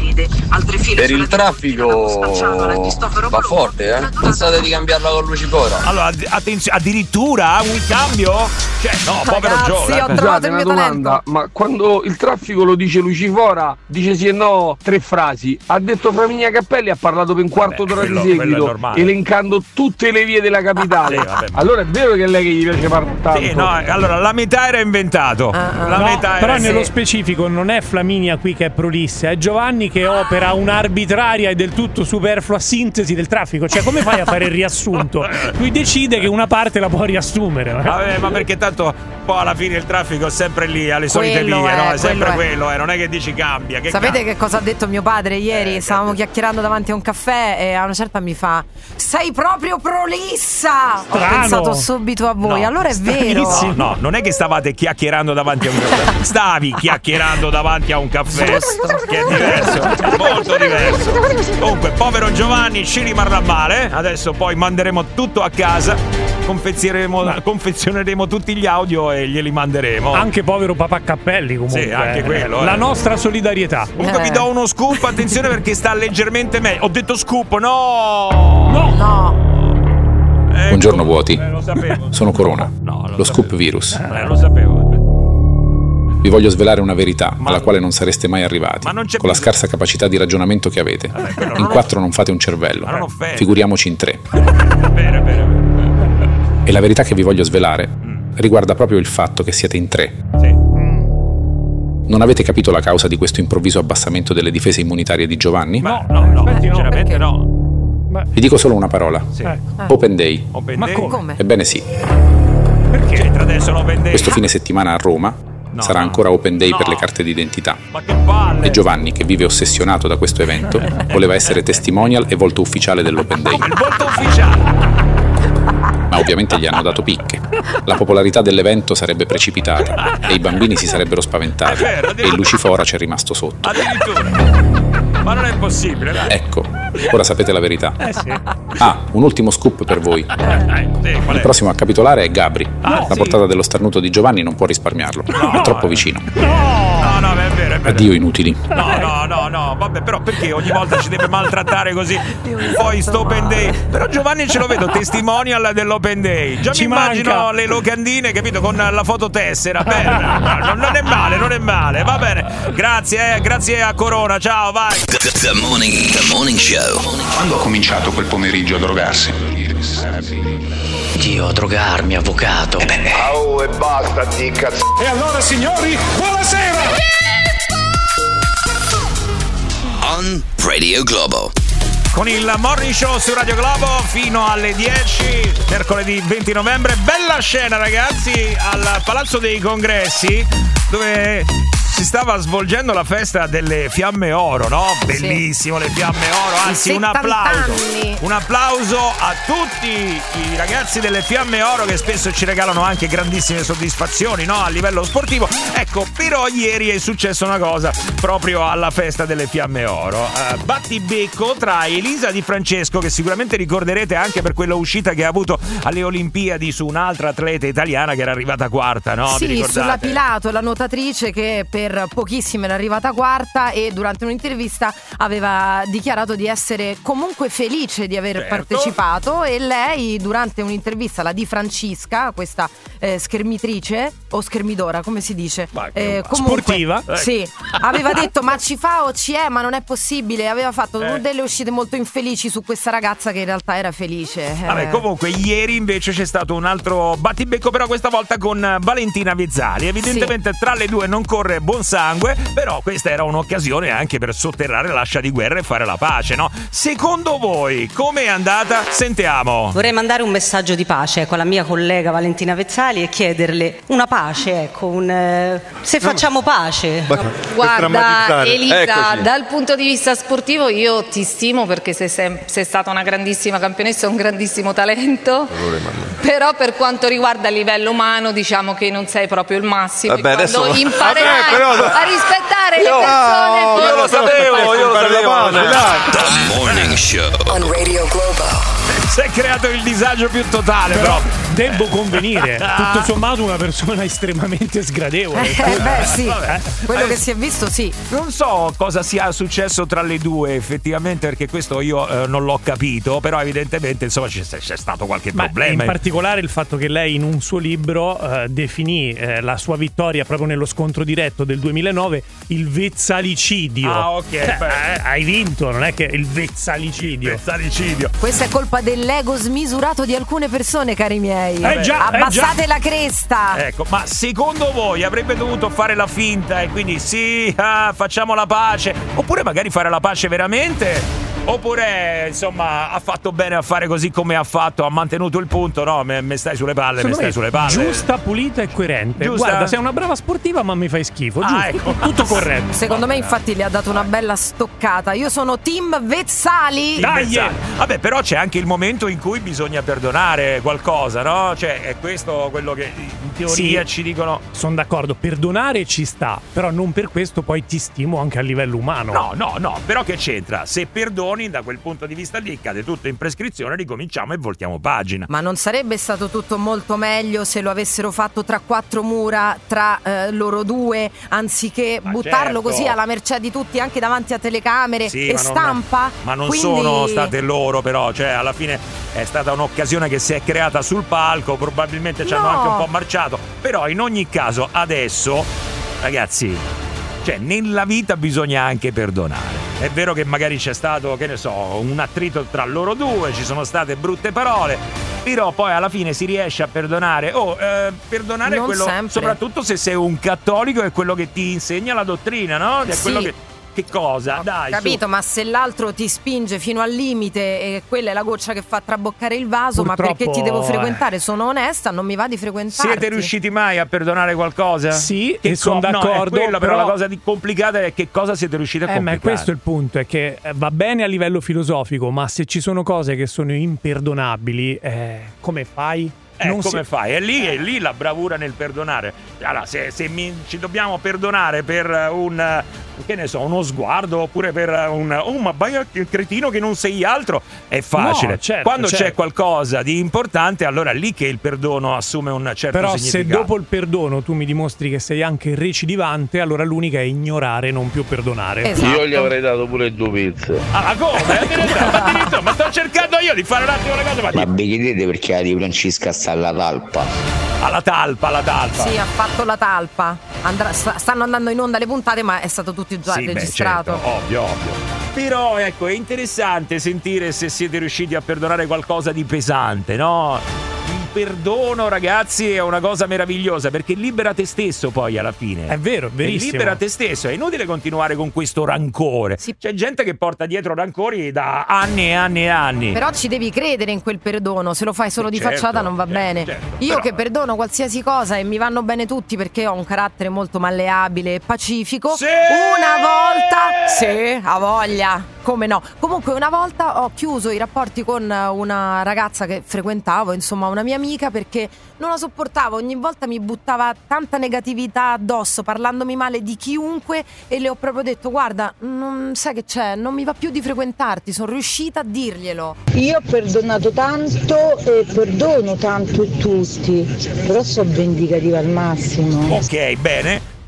per il traffico va forte, eh? Pensate di cambiarla con Lucifora? Allora, attenzione, addirittura un cambio? Cioè, no, povero Gio. Ho trovato il mio talento. Ma quando il traffico lo dice Lucifora, dice sì e no tre frasi. Ha detto Flaminia Cappelli, ha parlato per un quarto Vabbè, d'ora quello, di seguito, elencando tutte le vie della capitale. Ah, sì, vabbè. Allora è vero che è lei che gli piace parlare tanto. Sì, no, allora la metà era inventato. Ah, ah. La No, metà però era nello sì. specifico non è Flaminia qui che è prolissa, è Giovanni che opera un'arbitraria e del tutto superflua sintesi del traffico. Cioè, come fai a fare il riassunto? Lui decide che una parte la può riassumere. Vabbè, ma perché tanto poi alla fine il traffico è sempre lì, alle solite Quello vie, è, no? È sempre quello è. quello, eh. Non è che dici cambia. Che Sapete cambia? che cosa ha detto mio padre ieri? Eh, Stavamo chiacchierando davanti a un caffè e a una certa mi fa: sei proprio prolissa! Strano. Ho pensato subito a voi. No, allora è vero. No, no, non è che stavate chiacchierando davanti a un caffè. Stavi chiacchierando davanti a un caffè. Giusto. Che è diverso, molto diverso. Comunque, povero Giovanni ci rimarrà male. Adesso poi manderemo tutto a casa. Confezioneremo, confezioneremo tutti gli audio e glieli manderemo. Anche povero papà Cappelli, comunque. Sì, anche quello. La eh. nostra solidarietà. Comunque Eh. vi do uno scoop, attenzione perché sta leggermente meglio. Ho detto scoop, no! No! No. Ecco. Buongiorno vuoti. Eh, lo sapevo. Sono Corona, No, lo scoop virus. Eh, lo sapevo. Vi voglio svelare una verità alla quale non sareste mai arrivati, Ma non c'è con la bisogno. scarsa capacità di ragionamento che avete. Vabbè, quello In no. quattro non fate un cervello, Ma non offende. figuriamoci in tre. Bene, bene, bene. E la verità che vi voglio svelare riguarda proprio il fatto che siete in tre. Sì. Non avete capito la causa di questo improvviso abbassamento delle difese immunitarie di Giovanni? No, no, no, Aspetti, no. sinceramente Perché? no. Vi dico solo una parola. Sì. Eh. Open Day. Open Ma Day? come? Come? Ebbene sì, Perché? C'entra adesso l'Open Day? questo fine settimana a Roma No, sarà no. ancora Open Day No. per le carte d'identità. Ma che palle! E Giovanni, che vive ossessionato da questo evento, voleva essere testimonial e volto ufficiale dell'Open Day. Il voto ufficiale! Ma ovviamente gli hanno dato picche. La popolarità dell'evento sarebbe precipitata e i bambini si sarebbero spaventati È vero, e addirittura. il Lucifora ci è rimasto sotto. Addirittura! Ma non è possibile, dai. Ecco, ora sapete la verità. Eh sì. Ah, un ultimo scoop per voi. Eh, sì, qual Il è? prossimo a capitolare è Gabri. Ah, La sì. portata dello starnuto di Giovanni non può risparmiarlo. È troppo vicino. No, no, è vero, è vero. Addio inutili. No, no, no, no, vabbè, però perché ogni volta ci deve maltrattare così? Poi sto Open Day. Però Giovanni ce lo vedo testimonial dell'Open Day. Già Ci mi immagino manca. le locandine, capito, con la fototessera. Bene, non, non è male, non è male. Va bene. Grazie, eh, grazie a Corona. Ciao, vai. The, the morning, the morning show. Quando ha cominciato quel pomeriggio a drogarsi? Dio, drogarmi, avvocato. Eh beh. Oh, e basta, di cazzo. E allora, signori, buonasera! On Radio Globo. Con il Morning Show su Radio Globo fino alle dieci, mercoledì venti novembre. Bella scena, ragazzi, al Palazzo dei Congressi, dove si stava svolgendo la festa delle Fiamme Oro, no? Bellissimo, le Fiamme Oro, anzi un applauso. anni. Un applauso a tutti i ragazzi delle Fiamme Oro che spesso ci regalano anche grandissime soddisfazioni, no? A livello sportivo. Ecco, però ieri è successa una cosa proprio alla festa delle Fiamme Oro. Uh, battibecco tra Elisa Di Francesco, che sicuramente ricorderete anche per quella uscita che ha avuto alle Olimpiadi su un'altra atleta italiana che era arrivata quarta, no? Vi Sì, ricordate? sulla Pilato, la nuotatrice che per per pochissimo era arrivata quarta e durante un'intervista aveva dichiarato di essere comunque felice di aver certo. partecipato, e lei durante un'intervista, la Di Francesca, questa eh, schermitrice o schermidora, come si dice? Eh, comunque, sportiva. Sì, aveva detto ma ci fa o ci è, ma non è possibile, aveva fatto Eh. delle uscite molto infelici su questa ragazza che in realtà era felice. Eh. Vabbè, comunque ieri invece c'è stato un altro battibecco, però questa volta con Valentina Vezzali. Evidentemente tra le due non corre buon sangue, però questa era un'occasione anche per sotterrare l'ascia di guerra e fare la pace, no? Secondo voi com'è andata? Sentiamo. Vorrei mandare un messaggio di pace con la mia collega Valentina Vezzali e chiederle una pace, ecco, un, eh, se facciamo pace. Guarda Elisa, Eccoci. dal punto di vista sportivo io ti stimo perché sei, sem- sei stata una grandissima campionessa, un grandissimo talento, però per quanto riguarda il livello umano diciamo che non sei proprio il massimo. Vabbè, e quando adesso- imparerai Vabbè, però- a rispettare le Io- persone no, poi- io lo sapevo, io lo sapevo. The Morning Show. On Radio Globo. Si è creato il disagio più totale, però. Devo convenire, tutto sommato una persona estremamente sgradevole. Eh, beh sì, Vabbè. quello che Adesso- si è visto sì. Non so cosa sia successo tra le due effettivamente, perché questo io eh, non l'ho capito, però evidentemente insomma c'è, c'è stato qualche Ma problema. in particolare il fatto che lei in un suo libro eh, definì eh, la sua vittoria proprio nello scontro diretto del duemilanove il vezzalicidio. Ah, ok, Cioè, beh. eh, hai vinto, non è che il vezzalicidio. Vezzalicidio. Questa è colpa dell'ego smisurato di alcune persone, cari miei. Eh già, eh Abbassate già. la cresta. Ecco, ma secondo voi avrebbe dovuto fare la finta e quindi sì, ah, facciamo la pace, oppure magari fare la pace veramente? Oppure, insomma, ha fatto bene a fare così come ha fatto, ha mantenuto il punto, no? Me, me stai sulle palle, me Secondo stai me sulle palle. giusta, pulita e coerente. Giusta? Guarda, sei una brava sportiva, ma mi fai schifo. Ah, Giusto, ecco. tutto corretto. Secondo me infatti le ha dato una bella stoccata. Io sono team Vezzali. Dai! Vabbè, però c'è anche il momento in cui bisogna perdonare qualcosa, no? Cioè, è questo quello che in teoria Sì, ci dicono. Sono d'accordo, perdonare ci sta, però non per questo poi ti stimo anche a livello umano. No, no, no, però che c'entra? Se perdoni, da quel punto di vista lì cade tutto in prescrizione, ricominciamo e voltiamo pagina. Ma non sarebbe stato tutto molto meglio se lo avessero fatto tra quattro mura, tra eh, loro due, anziché Ma buttarlo certo. così alla mercé di tutti, anche davanti a telecamere Sì, e ma non- stampa? Ma non Quindi- sono state loro, però, cioè alla fine è stata un'occasione che si è creata sul palco, probabilmente ci hanno No. anche un po' marciato, però in ogni caso adesso, ragazzi, cioè nella vita bisogna anche perdonare. È vero che magari c'è stato, che ne so, un attrito tra loro due, ci sono state brutte parole, però poi alla fine si riesce a perdonare. Oh, eh, perdonare Non è quello, sempre. soprattutto se sei un cattolico, è quello che ti insegna la dottrina, no? È Sì. quello che che cosa? Dai, Capito, su. ma se l'altro ti spinge fino al limite e quella è la goccia che fa traboccare il vaso, ma Purtroppo, perché ti devo eh. frequentare? Sono onesta, non mi va di frequentarti. Siete riusciti mai a perdonare qualcosa? Sì, Che e sono co- no, d'accordo, è quella, però, però- la cosa di complicata è che cosa siete riusciti a Eh, ma complicare. questo è il punto, è che eh, va bene a livello filosofico, ma se ci sono cose che sono imperdonabili, eh, come fai? Eh, Non come si- fai? È lì, è lì la bravura nel perdonare. Allora, se, se mi- ci dobbiamo perdonare per un, che ne so, uno sguardo, oppure per un, oh ma vai il cretino che non sei altro, è facile. No, certo, Quando certo. c'è qualcosa di importante, allora è lì che il perdono assume un certo Però se significato. dopo il perdono tu mi dimostri che sei anche recidivante, allora l'unica è ignorare, non più perdonare. Esatto. Io gli avrei dato pure due pizze. Ah, ma come? Addirittura, ma addirittura, ma sto cercando io di fare un attimo le cose, ma Ma vi chiedete perché la di Francesca sta alla talpa? alla talpa, alla talpa. Sì, ha fatto la talpa. Andrà- sta- stanno andando in onda le puntate, ma è stato tutto già Sì, beh, registrato. certo, ovvio, ovvio. Però ecco, è interessante sentire se siete riusciti a perdonare qualcosa di pesante, no? Il perdono, ragazzi, è una cosa meravigliosa perché libera te stesso poi alla fine. È vero, E verissimo. libera te stesso, è inutile continuare con questo rancore. C'è gente che porta dietro rancori da anni e anni e anni. Però ci devi credere in quel perdono, se lo fai solo Sì, di certo, facciata non va certo, bene. certo. Io Però- che perdono qualsiasi cosa e mi vanno bene tutti perché ho un carattere molto malleabile e pacifico. Sì! Una volta, sì, ha voglia, come no. Comunque una volta ho chiuso i rapporti con una ragazza che frequentavo, insomma una mia amica, perché non la sopportavo, ogni volta mi buttava tanta negatività addosso parlandomi male di chiunque e le ho proprio detto guarda, non sai che c'è, non mi va più di frequentarti, sono riuscita a dirglielo. Io ho perdonato tanto e perdono tanto e tutti, però sono vendicativa al massimo. Ok, bene.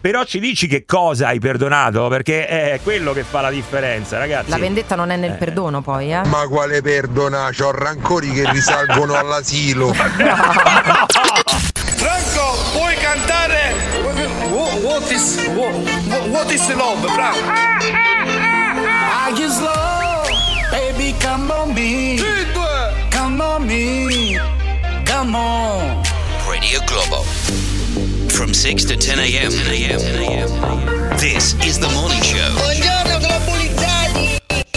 Però ci dici che cosa hai perdonato, perché è quello che fa la differenza, ragazzi. La vendetta non è nel eh. perdono, poi, eh? Ma quale perdona? C'ho rancori che risalgono all'asilo. Franco, puoi cantare What is What, what is love, Franco? I just love, baby, come on me. Come on me. Come on. Radio Globo. From six to ten a.m. This is the morning show. Buongiorno globalizzati.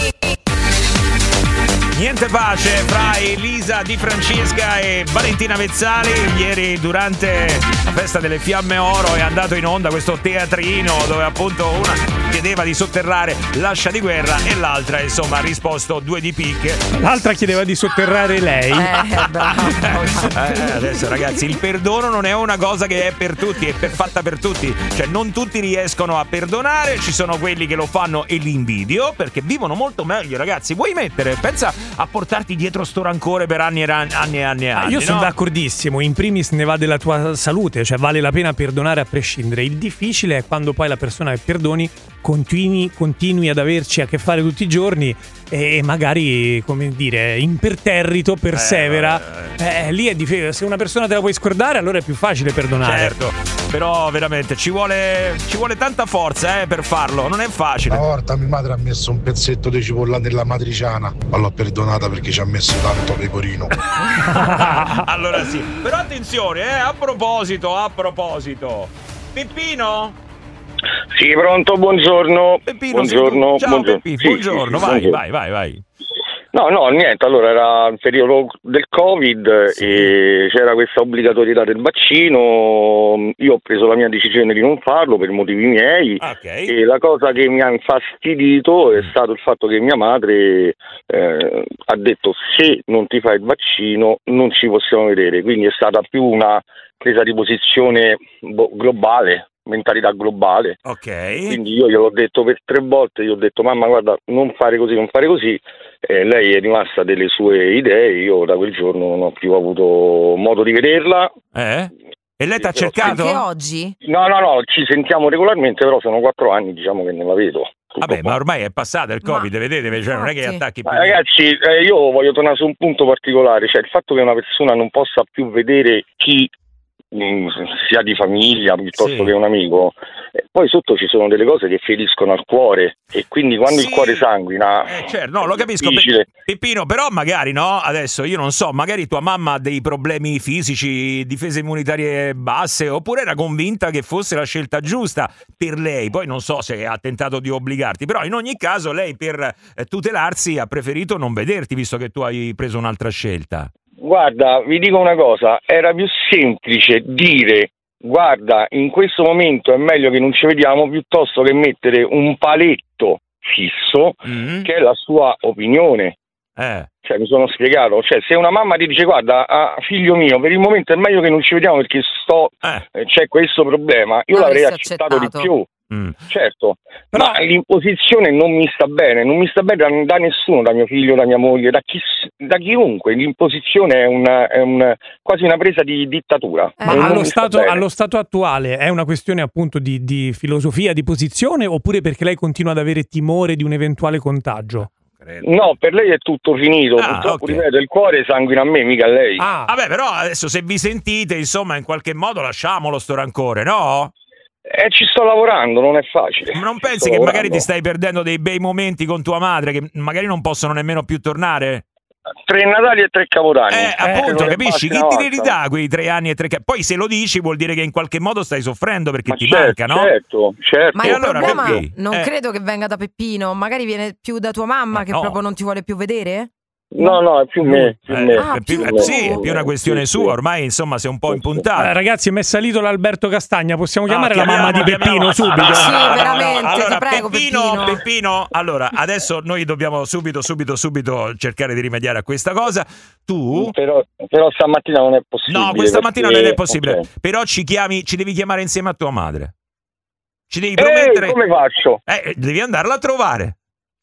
Niente pace fra Elisa Di Francesca e Valentina Vezzali. Ieri durante la festa delle Fiamme Oro è andato in onda questo teatrino dove appunto una chiedeva di sotterrare l'ascia di guerra e l'altra insomma ha risposto due di picche. L'altra chiedeva di sotterrare lei. Eh, bravo. eh, adesso ragazzi, il perdono non è una cosa che è per tutti, è per, fatta per tutti. Cioè non tutti riescono a perdonare, ci sono quelli che lo fanno e li invidio perché vivono molto meglio, ragazzi. Vuoi mettere, pensa a portarti dietro sto rancore per anni e anni e anni e anni. Io sono no? d'accordissimo, in primis ne va della tua salute, cioè vale la pena perdonare a prescindere. Il difficile è quando poi la persona che perdoni continui, continui ad averci a che fare tutti i giorni e magari, come dire, imperterrito, persevera. Eh, eh, eh, lì è difficile. Se una persona te la puoi scordare, allora è più facile perdonare. Certo, però veramente ci vuole, ci vuole tanta forza eh, per farlo, non è facile. Una volta mia madre ha messo un pezzetto di cipolla nella matriciana, ma l'ho perdonata perché ci ha messo tanto pecorino. Allora sì, però attenzione, eh, a proposito, a proposito, Peppino? Sì, pronto, buongiorno. Peppino, buongiorno, ciao buongiorno. Peppino, Sì, buongiorno, sì, vai, buongiorno. vai, vai, vai. No, no, niente, allora era il periodo del Covid sì. E c'era questa obbligatorietà del vaccino, io ho preso la mia decisione di non farlo per motivi miei okay. E la cosa che mi ha infastidito è stato il fatto che mia madre eh, ha detto se non ti fai il vaccino non ci possiamo vedere, quindi è stata più una presa di posizione globale. Mentalità globale. Ok. Quindi io gliel'ho detto per tre volte, gli ho detto mamma guarda non fare così, non fare così, eh, lei è rimasta delle sue idee, io da quel giorno non ho più avuto modo di vederla. Eh? E lei ti ha cercato? Anche oggi? No, no, no, ci sentiamo regolarmente, però sono quattro anni diciamo che non la vedo. Vabbè, ma ormai è passato il Covid, ma, vedete, cioè non è che attacchi più. Ma ragazzi, eh, io voglio tornare su un punto particolare, cioè il fatto che una persona non possa più vedere chi sia di famiglia piuttosto sì. che un amico, e poi sotto ci sono delle cose che feriscono al cuore e quindi quando sì. il cuore sanguina eh, certo, no, lo capisco Pe- Peppino, però magari no, adesso io non so, magari tua mamma ha dei problemi fisici, difese immunitarie basse, oppure era convinta che fosse la scelta giusta per lei, poi non so se ha tentato di obbligarti, però in ogni caso lei per tutelarsi ha preferito non vederti visto che tu hai preso un'altra scelta. Guarda, vi dico una cosa, era più semplice dire guarda, in questo momento è meglio che non ci vediamo piuttosto che mettere un paletto fisso mm-hmm. che è la sua opinione. Eh. Cioè, mi sono spiegato, cioè se una mamma ti dice guarda, ah, figlio mio, per il momento è meglio che non ci vediamo perché sto eh. eh, c'è questo problema, io non l'avrei accettato, accettato di più. Mm. Certo, però ma l'imposizione non mi sta bene, non mi sta bene da, da nessuno, da mio figlio, da mia moglie, da, chi, da chiunque. L'imposizione è, una, è un, quasi una presa di dittatura. Eh. Ma allo stato, allo stato attuale è una questione appunto di, di filosofia, di posizione, oppure perché lei continua ad avere timore di un eventuale contagio? No, per lei è tutto finito. Ah, purtroppo, okay. ripeto, il cuore sanguina a me, mica a lei. Ah, vabbè, però adesso se vi sentite, insomma, in qualche modo lasciamolo sto rancore, no? Eh, ci sto lavorando, non è facile. Ma non pensi che magari ti stai perdendo dei bei momenti con tua madre che magari non possono nemmeno più tornare? Tre Natali e tre Capodanni. Eh, appunto, capisci? Chi ti li ridà quei tre anni e tre Capodanni? Poi se lo dici vuol dire che in qualche modo stai soffrendo perché Ma ti certo, manca, no? Certo, certo. Ma il allora, problema perché? non eh. credo che venga da Peppino, magari viene più da tua mamma Ma che no. proprio non ti vuole più vedere? No, no, è più me. Più eh, me. Ah, è più, più eh, sì, è più me. una questione sì, sua, sì. ormai insomma sei un po' impuntato. Eh, ragazzi, mi è salito l'Alberto Castagna, possiamo No, chiamare la mamma di Peppino chiamiamo, subito? Sì, no, no, veramente, no. Allora, ti prego, Peppino, Peppino. Peppino, allora adesso noi dobbiamo subito, subito, subito cercare di rimediare a questa cosa. Tu? Però, però stamattina non è possibile. No, questa mattina perché... non è possibile. Okay. Però ci chiami, ci devi chiamare insieme a tua madre. Ci devi Eh, promettere. come faccio? Eh, devi andarla a trovare.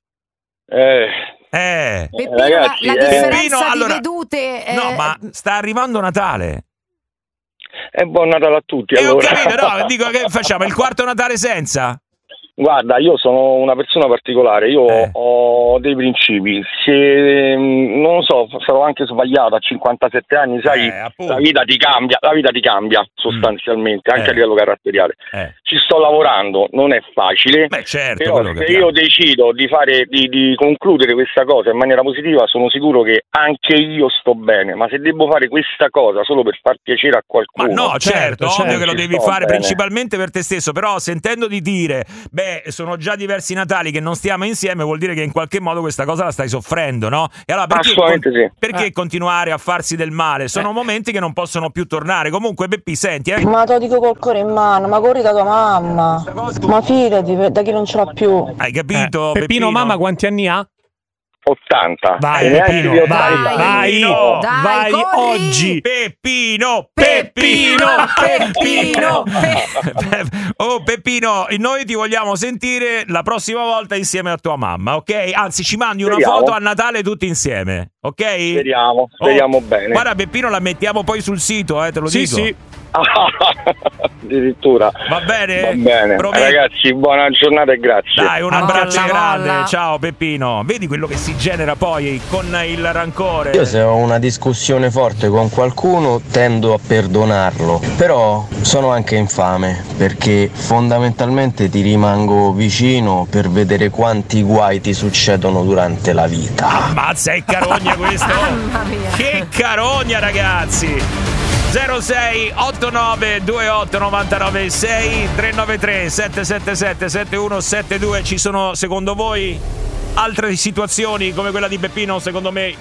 Eh... Eh, Peppino, ragazzi, la, la eh. differenza Peppino, di allora, vedute è... no, ma sta arrivando Natale. E buon Natale a tutti. E allora. ho capito, no, dico che facciamo il quarto Natale senza? Guarda, io sono una persona particolare, io eh. ho dei principi, se non lo so, sarò anche sbagliato a cinquantasette anni, sai, eh, la vita ti cambia, la vita ti cambia sostanzialmente, mm. anche eh. a livello caratteriale. Eh. Ci sto lavorando, non è facile, Beh, certo, però se capiamo. io decido di fare di, di concludere questa cosa in maniera positiva, sono sicuro che anche io sto bene, ma se devo fare questa cosa solo per far piacere a qualcuno... Ma no, certo, certo ovvio che lo devi fare bene. principalmente per te stesso, però sentendo di dire, beh, sono già diversi Natali che non stiamo insieme, vuol dire che in qualche modo questa cosa la stai soffrendo, no? E allora perché, Assolutamente con, sì. perché eh. continuare a farsi del male? Sono eh. momenti che non possono più tornare. Comunque, Beppi, senti, eh. Ma te lo dico col cuore in mano, ma corri da tua mamma. Ma fidati, da chi non ce l'ha più. Hai capito? Eh. Peppino, Peppino, mamma quanti anni ha? ottanta. Vai, eh, Peppino, vai, vai, vai, no, dai, vai corri. oggi. Peppino, Peppino, Peppino. Peppino. Oh, Peppino, noi ti vogliamo sentire la prossima volta insieme a tua mamma, ok? Anzi, ci mandi una speriamo. foto a Natale tutti insieme, ok? Speriamo, speriamo oh, bene. Guarda, Peppino, la mettiamo poi sul sito, eh, te lo sì, dico. Sì, addirittura. Va bene? Va bene. Prometti. Ragazzi, buona giornata e grazie. Dai, un Alla abbraccio molla. grande. Ciao Peppino. Vedi quello che si genera poi con il rancore? Io se ho una discussione forte con qualcuno tendo a perdonarlo, però sono anche infame perché fondamentalmente ti rimango vicino per vedere quanti guai ti succedono durante la vita. Ammazza, è carogna questo. Mamma mia. Che carogna, ragazzi. zero sei otto nove due otto nove nove sei tre nove tre sette sette sette sette uno sette due. Ci sono secondo voi altre situazioni come quella di Peppino? Secondo me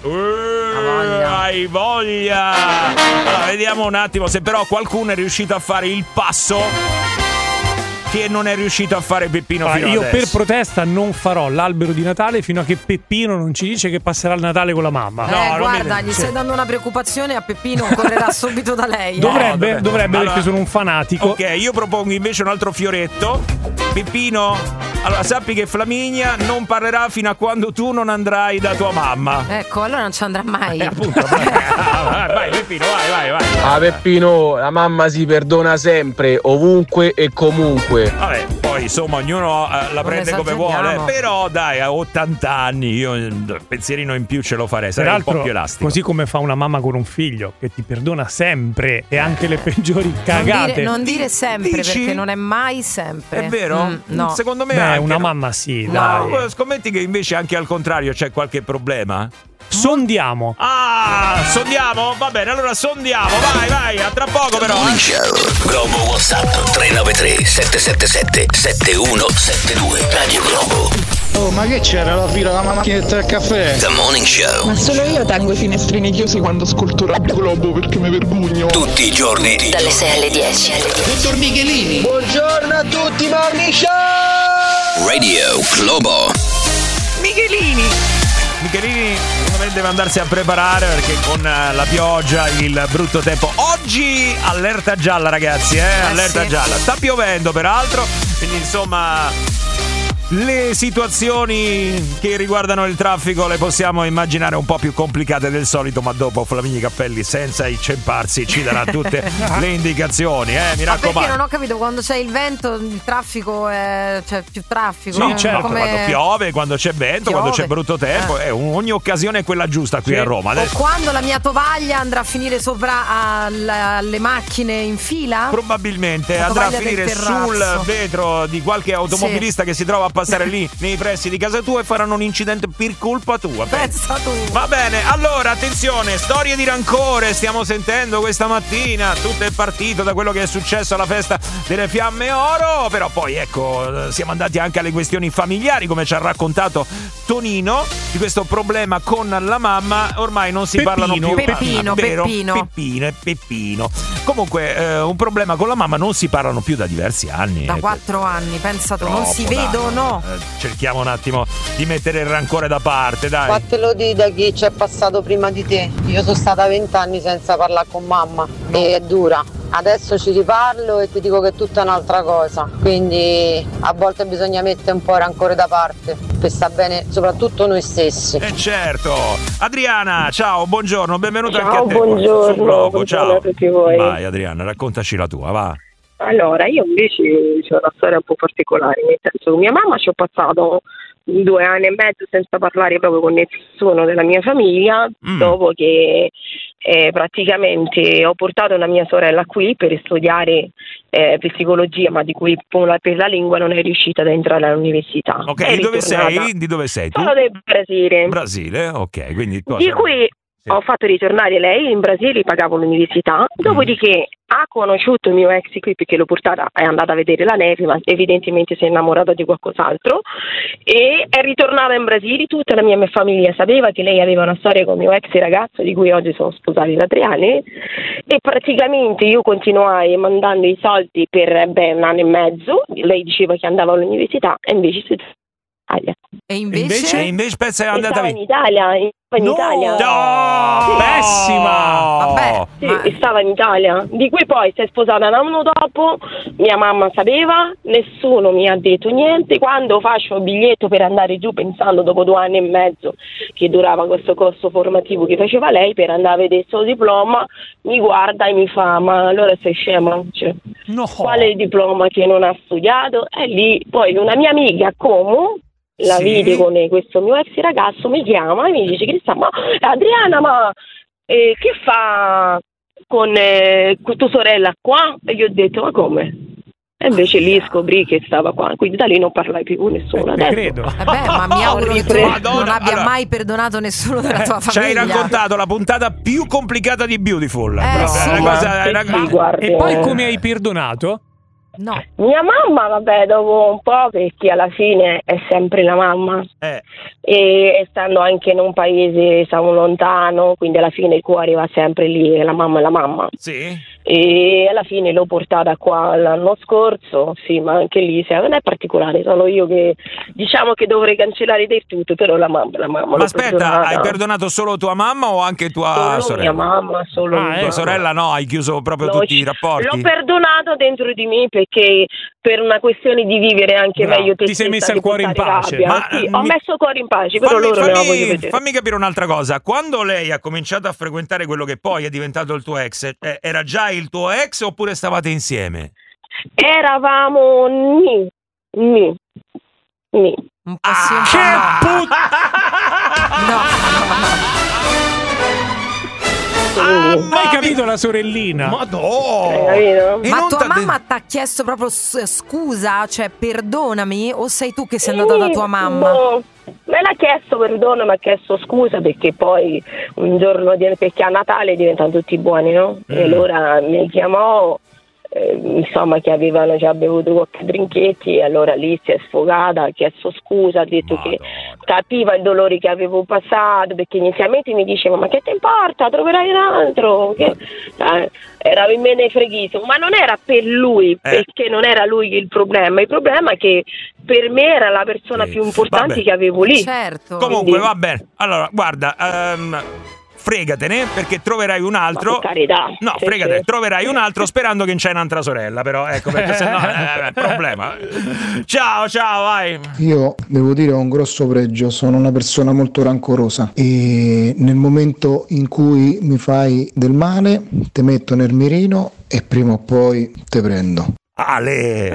uh, hai voglia. Allora, vediamo un attimo se però qualcuno è riuscito a fare il passo che non è riuscito a fare Peppino ah, fino io adesso. Per protesta non farò l'albero di Natale fino a che Peppino non ci dice che passerà il Natale con la mamma. Eh, no, guarda, mi... gli sì. stai dando una preoccupazione, a Peppino correrà subito da lei. Dovrebbe, no, dovrebbe, dovrebbe allora, perché sono un fanatico. Ok, io propongo invece un altro fioretto. Peppino, allora sappi che Flaminia non parlerà fino a quando tu non andrai da tua mamma. Ecco, allora non ci andrà mai. Eh, appunto, vai, vai Peppino, vai, vai, vai. Ah, Peppino, la mamma si perdona sempre, ovunque e comunque. Vabbè, poi insomma ognuno uh, la prende come vuole. Però dai, a ottanta anni io il pensierino in più ce lo farei, sarei un po' più elastico. Così come fa una mamma con un figlio che ti perdona sempre e anche le peggiori cagate. Non dire, non dire sempre, Dici? perché non è mai sempre. È vero? Mm, no. Secondo me Beh, anche, una no? mamma sì, No, dai. scommetti che invece anche al contrario c'è qualche problema? Sondiamo. Ah, sondiamo? Va bene, allora sondiamo. Vai, vai, a tra poco però. Morning Show. Globo WhatsApp tre nove tre sette sette sette sette uno sette due. Radio Globo. Oh, ma che c'era la fila della macchinetta del caffè? The Morning Show. Ma solo io tengo i finestrini chiusi quando ascolto Radio Globo perché mi vergogno. Tutti i giorni. Dalle sei alle dieci. Dottor Michelini. Buongiorno a tutti, Morning Show! Radio Globo. Michelini. Michelini secondo me deve andarsi a preparare perché con la pioggia, il brutto tempo. Oggi allerta gialla, ragazzi, eh? eh allerta sì. gialla. Sta piovendo peraltro, quindi insomma le situazioni che riguardano il traffico le possiamo immaginare un po' più complicate del solito, ma dopo Flamini Cappelli senza incepparsi ci darà tutte le indicazioni, eh? Mi Ma raccomando. perché non ho capito, quando c'è il vento il traffico è, c'è più traffico? Sì, certo, come... quando piove, quando c'è vento, Piove. quando c'è brutto tempo, eh. eh, ogni occasione è quella giusta qui sì. a Roma. Adesso... O quando la mia tovaglia andrà a finire sopra alla- alle macchine in fila? Probabilmente La andrà a tovaglia del finire sul terrazzo. vetro di qualche automobilista Sì. che si trova a passare lì nei pressi di casa tua e faranno un incidente per colpa tua. Pensa tu. Va bene, allora attenzione, storie di rancore stiamo sentendo questa mattina, tutto è partito da quello che è successo alla festa delle Fiamme Oro, però poi ecco siamo andati anche alle questioni familiari, come ci ha raccontato Tonino di questo problema con la mamma. Ormai non si Peppino, parlano più Peppino, ah, vero? Peppino. Peppino e Peppino. Comunque eh, un problema con la mamma, non si parlano più da diversi anni. Da eh. quattro anni, pensa tu, non si Troppo, dai. vedono. Eh, cerchiamo un attimo di mettere il rancore da parte, dai. Fatelo di da chi c'è passato prima di te. Io sono stata vent'anni senza parlare con mamma e è dura. adesso ci riparlo e ti dico che è tutta un'altra cosa, quindi a volte bisogna mettere un po' il rancore da parte per sta bene soprattutto noi stessi. Eh certo. Adriana, ciao, buongiorno, benvenuta ciao, anche a te. Buongiorno, Blog, buongiorno ciao. a tutti voi. Vai Adriana, raccontaci la tua, va. Allora, io invece c'ho una storia un po' particolare, nel senso che mia mamma ci ho passato due anni e mezzo senza parlare proprio con nessuno della mia famiglia, mm. dopo che eh, praticamente ho portato una mia sorella qui per studiare eh, psicologia, ma di cui per la lingua non è riuscita ad entrare all'università. Ok, di dove sei? Di dove sei tu? Sono del Brasile. Brasile, ok, quindi tu di cui sì. Ho fatto ritornare lei in Brasile, pagavo l'università, dopodiché mm. ha conosciuto il mio ex qui perché l'ho portata, è andata a vedere la neve, ma evidentemente si è innamorata di qualcos'altro e è ritornata in Brasile. Tutta la mia, mia famiglia sapeva che lei aveva una storia con il mio ex ragazzo di cui oggi sono sposati da tre anni e praticamente io continuai mandando i soldi per beh, un anno e mezzo. Lei diceva che andava all'università e invece si Italia. E invece? E invece pensa che è andata stava via. in Italia, in no! Italia. No! Sì. Pessima! Vabbè, sì, ma... stava in Italia. Di cui poi si è sposata un anno dopo, mia mamma sapeva, nessuno mi ha detto niente. Quando faccio il biglietto per andare giù, pensando dopo due anni e mezzo che durava questo corso formativo che faceva lei per andare a vedere il suo diploma, mi guarda e mi fa: ma allora sei scema? Cioè, no. Quale diploma che non ha studiato? E lì poi una mia amiga a Como la sì. vide con questo mio ex ragazzo, mi chiama e mi dice: Cristian, ma Adriana, ma eh, che fa con, eh, con tua sorella qua? E io ho detto: ma come? E invece lì scoprì che stava qua, quindi da lì non parlai più con nessuno. Eh, credo. Vabbè, ma mi auguro che tu Madonna, non abbia allora, mai perdonato nessuno della tua ci famiglia. hai raccontato la puntata più complicata di Beautiful. Eh, Però, sì. è una cosa, è una... Sì, guardi, e poi come hai perdonato? No. Mia mamma, vabbè, dopo un po', perché alla fine è sempre la mamma. Eh. E stando anche in un paese, siamo lontano, quindi alla fine il cuore va sempre lì, e la mamma è la mamma. Sì. E alla fine l'ho portata qua l'anno scorso, sì, ma anche lì se, non è particolare, sono io che diciamo che dovrei cancellare del tutto, però la mamma, la mamma. Ma aspetta, perdonata. Hai perdonato solo tua mamma o anche tua solo sorella? Mia mamma, solo ah, mia tua mamma. sorella no, hai chiuso proprio L'ho, tutti i rapporti? L'ho perdonato dentro di me perché per una questione di vivere anche Bravo. meglio te ti sei messa il cuore in pace. Ma, sì, mi... ho messo il cuore in pace, però fammi, loro fammi, me la voglio vedere. Fammi capire un'altra cosa, quando lei ha cominciato a frequentare quello che poi è diventato il tuo ex, eh, era già il tuo ex oppure stavate insieme? Eravamo ni, ni, ni. Un po' sì, un che po' no. no. Ah, hai capito la sorellina? Madonna. Ma tua mamma ti ha chiesto proprio scusa, cioè perdonami, o sei tu che sei andata da tua mamma? No, me l'ha chiesto perdono, mi ha chiesto scusa perché poi un giorno di, perché a Natale diventano tutti buoni, no? Mm. E allora mi chiamò, eh, insomma, che avevano già bevuto qualche drinchetti, e allora lì si è sfogata, ha chiesto scusa, ha detto Madonna. Che capiva il dolore che avevo passato, perché inizialmente mi diceva: ma che ti importa, troverai un altro, che... eh, era in menefreghissimo, ma non era per lui, eh. perché non era lui il problema, il problema è che per me era la persona sì. più importante vabbè. Che avevo lì. Certo. Comunque va bene, allora guarda, um, fregatene perché troverai un altro. Ma per carità. No, sì, fregatene, sì. troverai un altro sperando che non c'è un'altra sorella, però ecco, perché sennò è eh, problema. Ciao, ciao, vai. Io devo dire ho un grosso pregio, sono una persona molto rancorosa e nel momento in cui mi fai del male te metto nel mirino e prima o poi te prendo. Ale.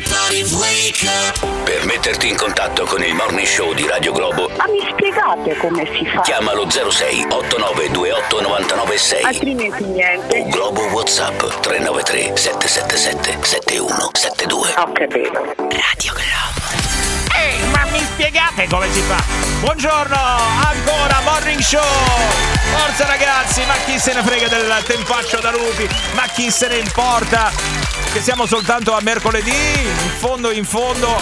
Per metterti in contatto con il Morning Show di Radio Globo, ma mi spiegate come si fa? chiamalo zero sei otto nove due otto nove nove sei, altrimenti niente. o Globo WhatsApp tre nove tre sette sette sette sette uno sette due. Ho capito. Radio Globo. Ehi, ma mi spiegate come si fa? Buongiorno, ancora Morning Show. Forza ragazzi, ma chi se ne frega del tempaccio da lupi? Ma chi se ne importa? Che siamo soltanto a mercoledì, in fondo in fondo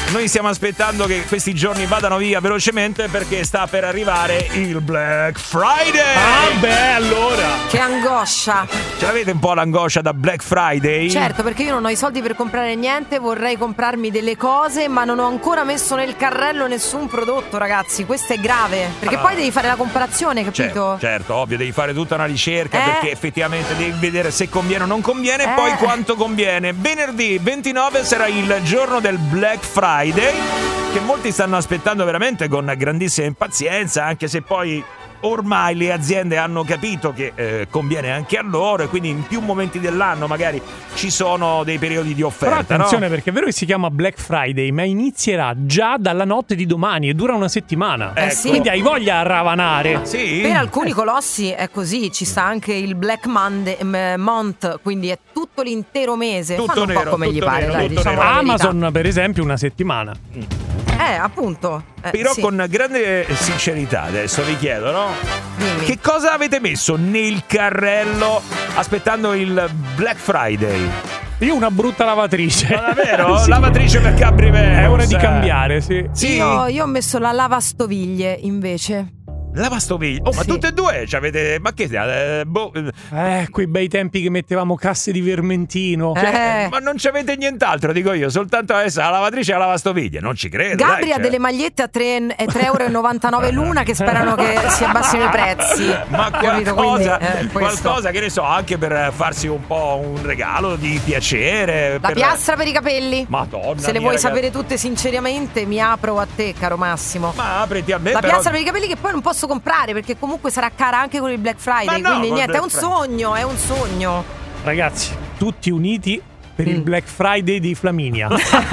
noi stiamo aspettando che questi giorni vadano via velocemente perché sta per arrivare il Black Friday. Ah beh, allora che angoscia. Ce l'avete un po' l'angoscia da Black Friday? Certo, perché io non ho i soldi per comprare niente, vorrei comprarmi delle cose, ma non ho ancora messo nel carrello nessun prodotto, ragazzi. Questo è grave, perché Allora. poi devi fare la comparazione, capito? Certo, certo, ovvio, devi fare tutta una ricerca Eh. perché effettivamente devi vedere se conviene o non conviene e Eh. poi quanto conviene. Venerdì ventinove sarà il giorno del Black Friday, che molti stanno aspettando veramente con grandissima impazienza, anche se poi ormai le aziende hanno capito che eh, conviene anche a loro e quindi in più momenti dell'anno magari ci sono dei periodi di offerta. Però attenzione, no? perché è vero che si chiama Black Friday, ma inizierà già dalla notte di domani e dura una settimana. Eh sì. Quindi hai voglia a ravanare. Sì. Per alcuni colossi è così, ci sta anche il Black Monday, m- Month, quindi è tutto l'intero mese. Tutto Fanno un nero, po' come gli tutto pare, nero, dai, tutto diciamo nero. la verità. Amazon, per esempio, una settimana. Eh, appunto. Eh, Però sì. con grande sincerità adesso vi chiedo, no? Dimmi. Che cosa avete messo nel carrello aspettando il Black Friday? Io una brutta lavatrice. Ma davvero? Sì. Lavatrice per Gabri Venus. È ora di cambiare, sì. Sì. Io, io ho messo la lavastoviglie invece. Lavastoviglie. Oh, ma Sì. tutte e due ci avete. Ma che eh, boh, Eh, quei bei tempi che mettevamo casse di vermentino. cioè, Eh. ma non ci avete nient'altro, dico io, soltanto adesso la lavatrice e la lavastoviglie. Non ci credo. Gabri dai, ha cioè. delle magliette a tre euro e novantanove l'una che sperano che si abbassino i prezzi. Ma Capito? qualcosa, Quindi, eh, questo. qualcosa che ne so, anche per farsi un po' un regalo di piacere. La per... piastra per i capelli. Madonna Se le mia, vuoi ragazzi. sapere tutte sinceramente, mi apro a te, caro Massimo. Ma apriti a me. La però... piastra per i capelli che poi non posso comprare perché comunque sarà cara anche con il Black Friday. Ma no, quindi col niente, è Black un Friday. sogno, è un sogno. Ragazzi, tutti uniti per Mm. il Black Friday di Flaminia.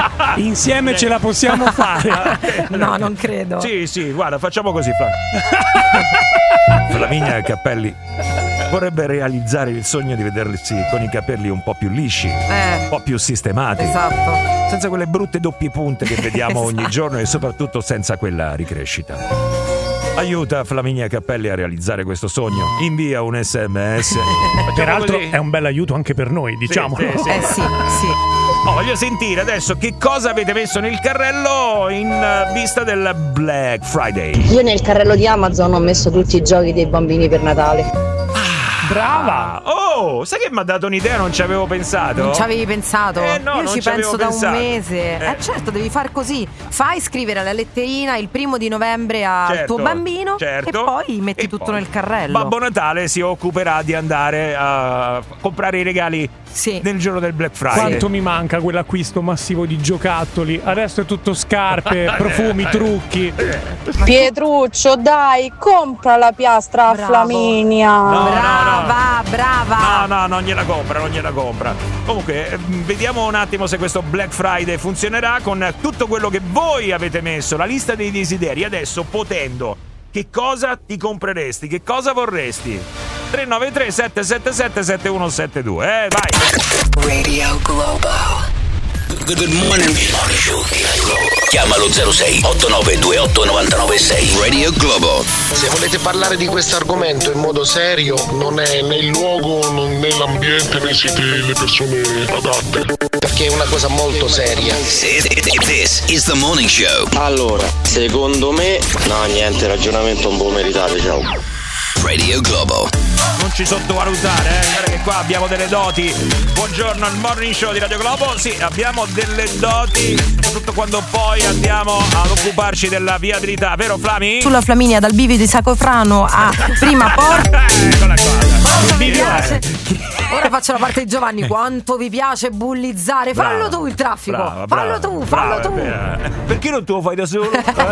Insieme ce la possiamo fare. No, non credo. Sì, sì, guarda, facciamo così, Flav. Flaminia Cappelli vorrebbe realizzare il sogno di vedersi con i capelli un po' più lisci, Eh. un po' più sistemati, Esatto. senza quelle brutte doppie punte che vediamo ogni Esatto. giorno e soprattutto senza quella ricrescita. Aiuta Flaminia Cappelli a realizzare questo sogno. Invia un sms. Facciamo Peraltro così? è un bel aiuto anche per noi, diciamo. sì, sì. Eh sì, sì. Oh, voglio sentire adesso che cosa avete messo nel carrello in eh, vista del Black Friday. Io nel carrello di Amazon ho messo tutti i giochi dei bambini per Natale. Brava! Oh, sai che mi ha dato un'idea, non ci avevo pensato. Non ci avevi pensato? Eh, no, Io non ci ci avevo penso da pensato. un mese. Eh. Eh. certo, devi far così. Fai scrivere la letterina il primo di novembre al Certo, tuo bambino certo. e poi metti E tutto poi nel carrello. Babbo Natale si occuperà di andare a comprare i regali Sì. nel giorno del Black Friday. Quanto mi manca quell'acquisto massivo di giocattoli. Adesso è tutto scarpe, profumi, trucchi. Pietruccio, dai, compra la piastra a Bravo. Flaminia. No, Brava, brava. No, no, non gliela compra, non gliela compra. Comunque, eh, vediamo un attimo se questo Black Friday funzionerà con tutto quello che voi avete messo, la lista dei desideri. Adesso, potendo, che cosa ti compreresti? Che cosa vorresti? tre nove tre sette sette sette sette uno sette due, eh, vai. Radio Globo. Good, good morning. Chiamalo zero sei otto nove due otto nove nove sei. Radio Globo. Se volete parlare di questo argomento in modo serio, non è né il luogo né l'ambiente né siete le persone adatte. Perché è una cosa molto seria. This is the morning show. Allora, secondo me, no, niente, ragionamento un po' meritato, ciao. Radio Globo. Non ci sottovalutare, eh. Guarda che qua abbiamo delle doti. Buongiorno al morning show di Radio Globo. Sì, abbiamo delle doti, soprattutto quando poi andiamo ad occuparci della viabilità, vero Flami? Sulla Flaminia dal bivio di Sacofrano a Prima Porta. Eccola qua. Mi piace. Ora faccio la parte di Giovanni. Quanto vi piace bullizzare? Fallo Brava, tu il traffico. brava, fallo brava, tu, fallo brava, tu. eh. Perché non tu lo fai da solo?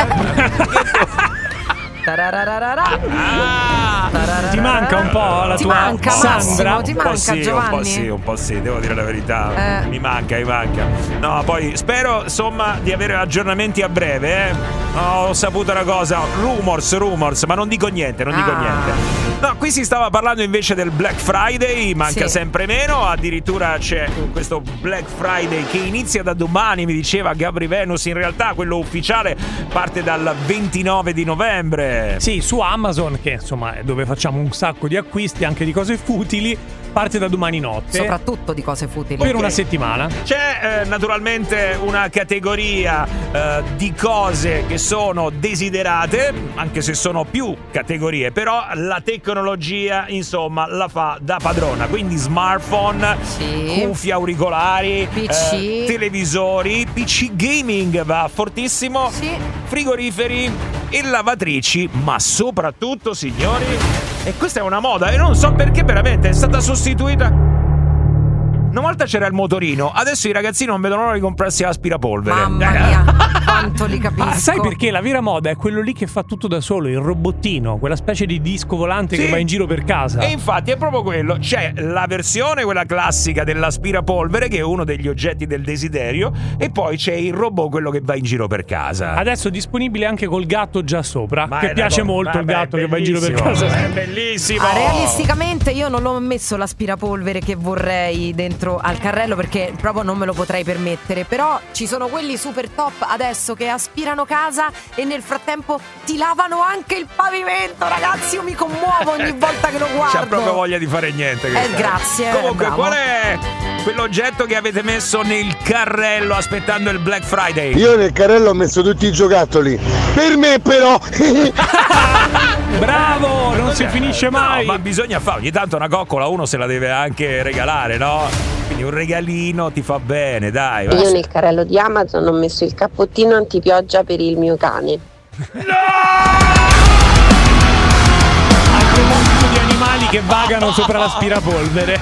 Eh? Tarararara. Ah, Ti manca un po' la Ti tua manca, Sandra? Massimo, ti un po' manca, sì, Giovanni? un po' sì, un po' sì, devo dire la verità. Eh. Mi manca, mi manca. No, poi spero insomma di avere aggiornamenti a breve, eh. Ho saputo una cosa, rumors, rumors, ma non dico niente, non dico Ah. niente. No, qui si stava parlando invece del Black Friday, manca Sì. sempre meno, addirittura c'è questo Black Friday che inizia da domani, mi diceva Gabri Venus, in realtà quello ufficiale parte dal ventinove di novembre. Sì, su Amazon, che insomma è dove facciamo un sacco di acquisti anche di cose futili, parte da domani notte. Soprattutto di cose futili. Per Ok. una settimana. C'è eh, naturalmente una categoria eh, di cose che sono desiderate, anche se sono più categorie, però la tecnologia insomma la fa da padrona, quindi smartphone, Sì. cuffie auricolari, P C. eh, televisori, P C gaming va fortissimo, Sì. frigoriferi e lavatrici, ma soprattutto, signori, e questa è una moda e non so perché veramente è stata sostituita. Una volta c'era il motorino, adesso i ragazzini non vedono l'ora di comprarsi l'aspirapolvere. Mamma mia, quanto li capisco. Ah, sai perché? La vera moda è quello lì che fa tutto da solo, il robottino, quella specie di disco volante Sì. che va in giro per casa. E infatti è proprio quello. C'è la versione, quella classica dell'aspirapolvere, che è uno degli oggetti del desiderio, e poi c'è il robot, quello che va in giro per casa. Adesso è disponibile anche col gatto già sopra, Ma che è piace una co- molto il vabbè, gatto che va in giro per bellissimo, casa. È bellissimo. Ah, realisticamente io non l'ho messo l'aspirapolvere che vorrei dentro al carrello perché proprio non me lo potrei permettere. Però ci sono quelli super top adesso che aspirano casa e nel frattempo ti lavano anche il pavimento. Ragazzi, io mi commuovo ogni volta che lo guardo. C'ha proprio voglia di fare niente. Eh, grazie. Comunque, bravo. qual è quell'oggetto che avete messo nel carrello aspettando il Black Friday? Io nel carrello ho messo tutti i giocattoli. Per me però. Bravo, non si finisce mai. No, ma bisogna fare ogni tanto una coccola, uno se la deve anche regalare, no? Quindi un regalino ti fa bene, dai. va. Io nel carrello di Amazon ho messo il cappottino antipioggia per il mio cane. Di animali che vagano sopra l'aspirapolvere.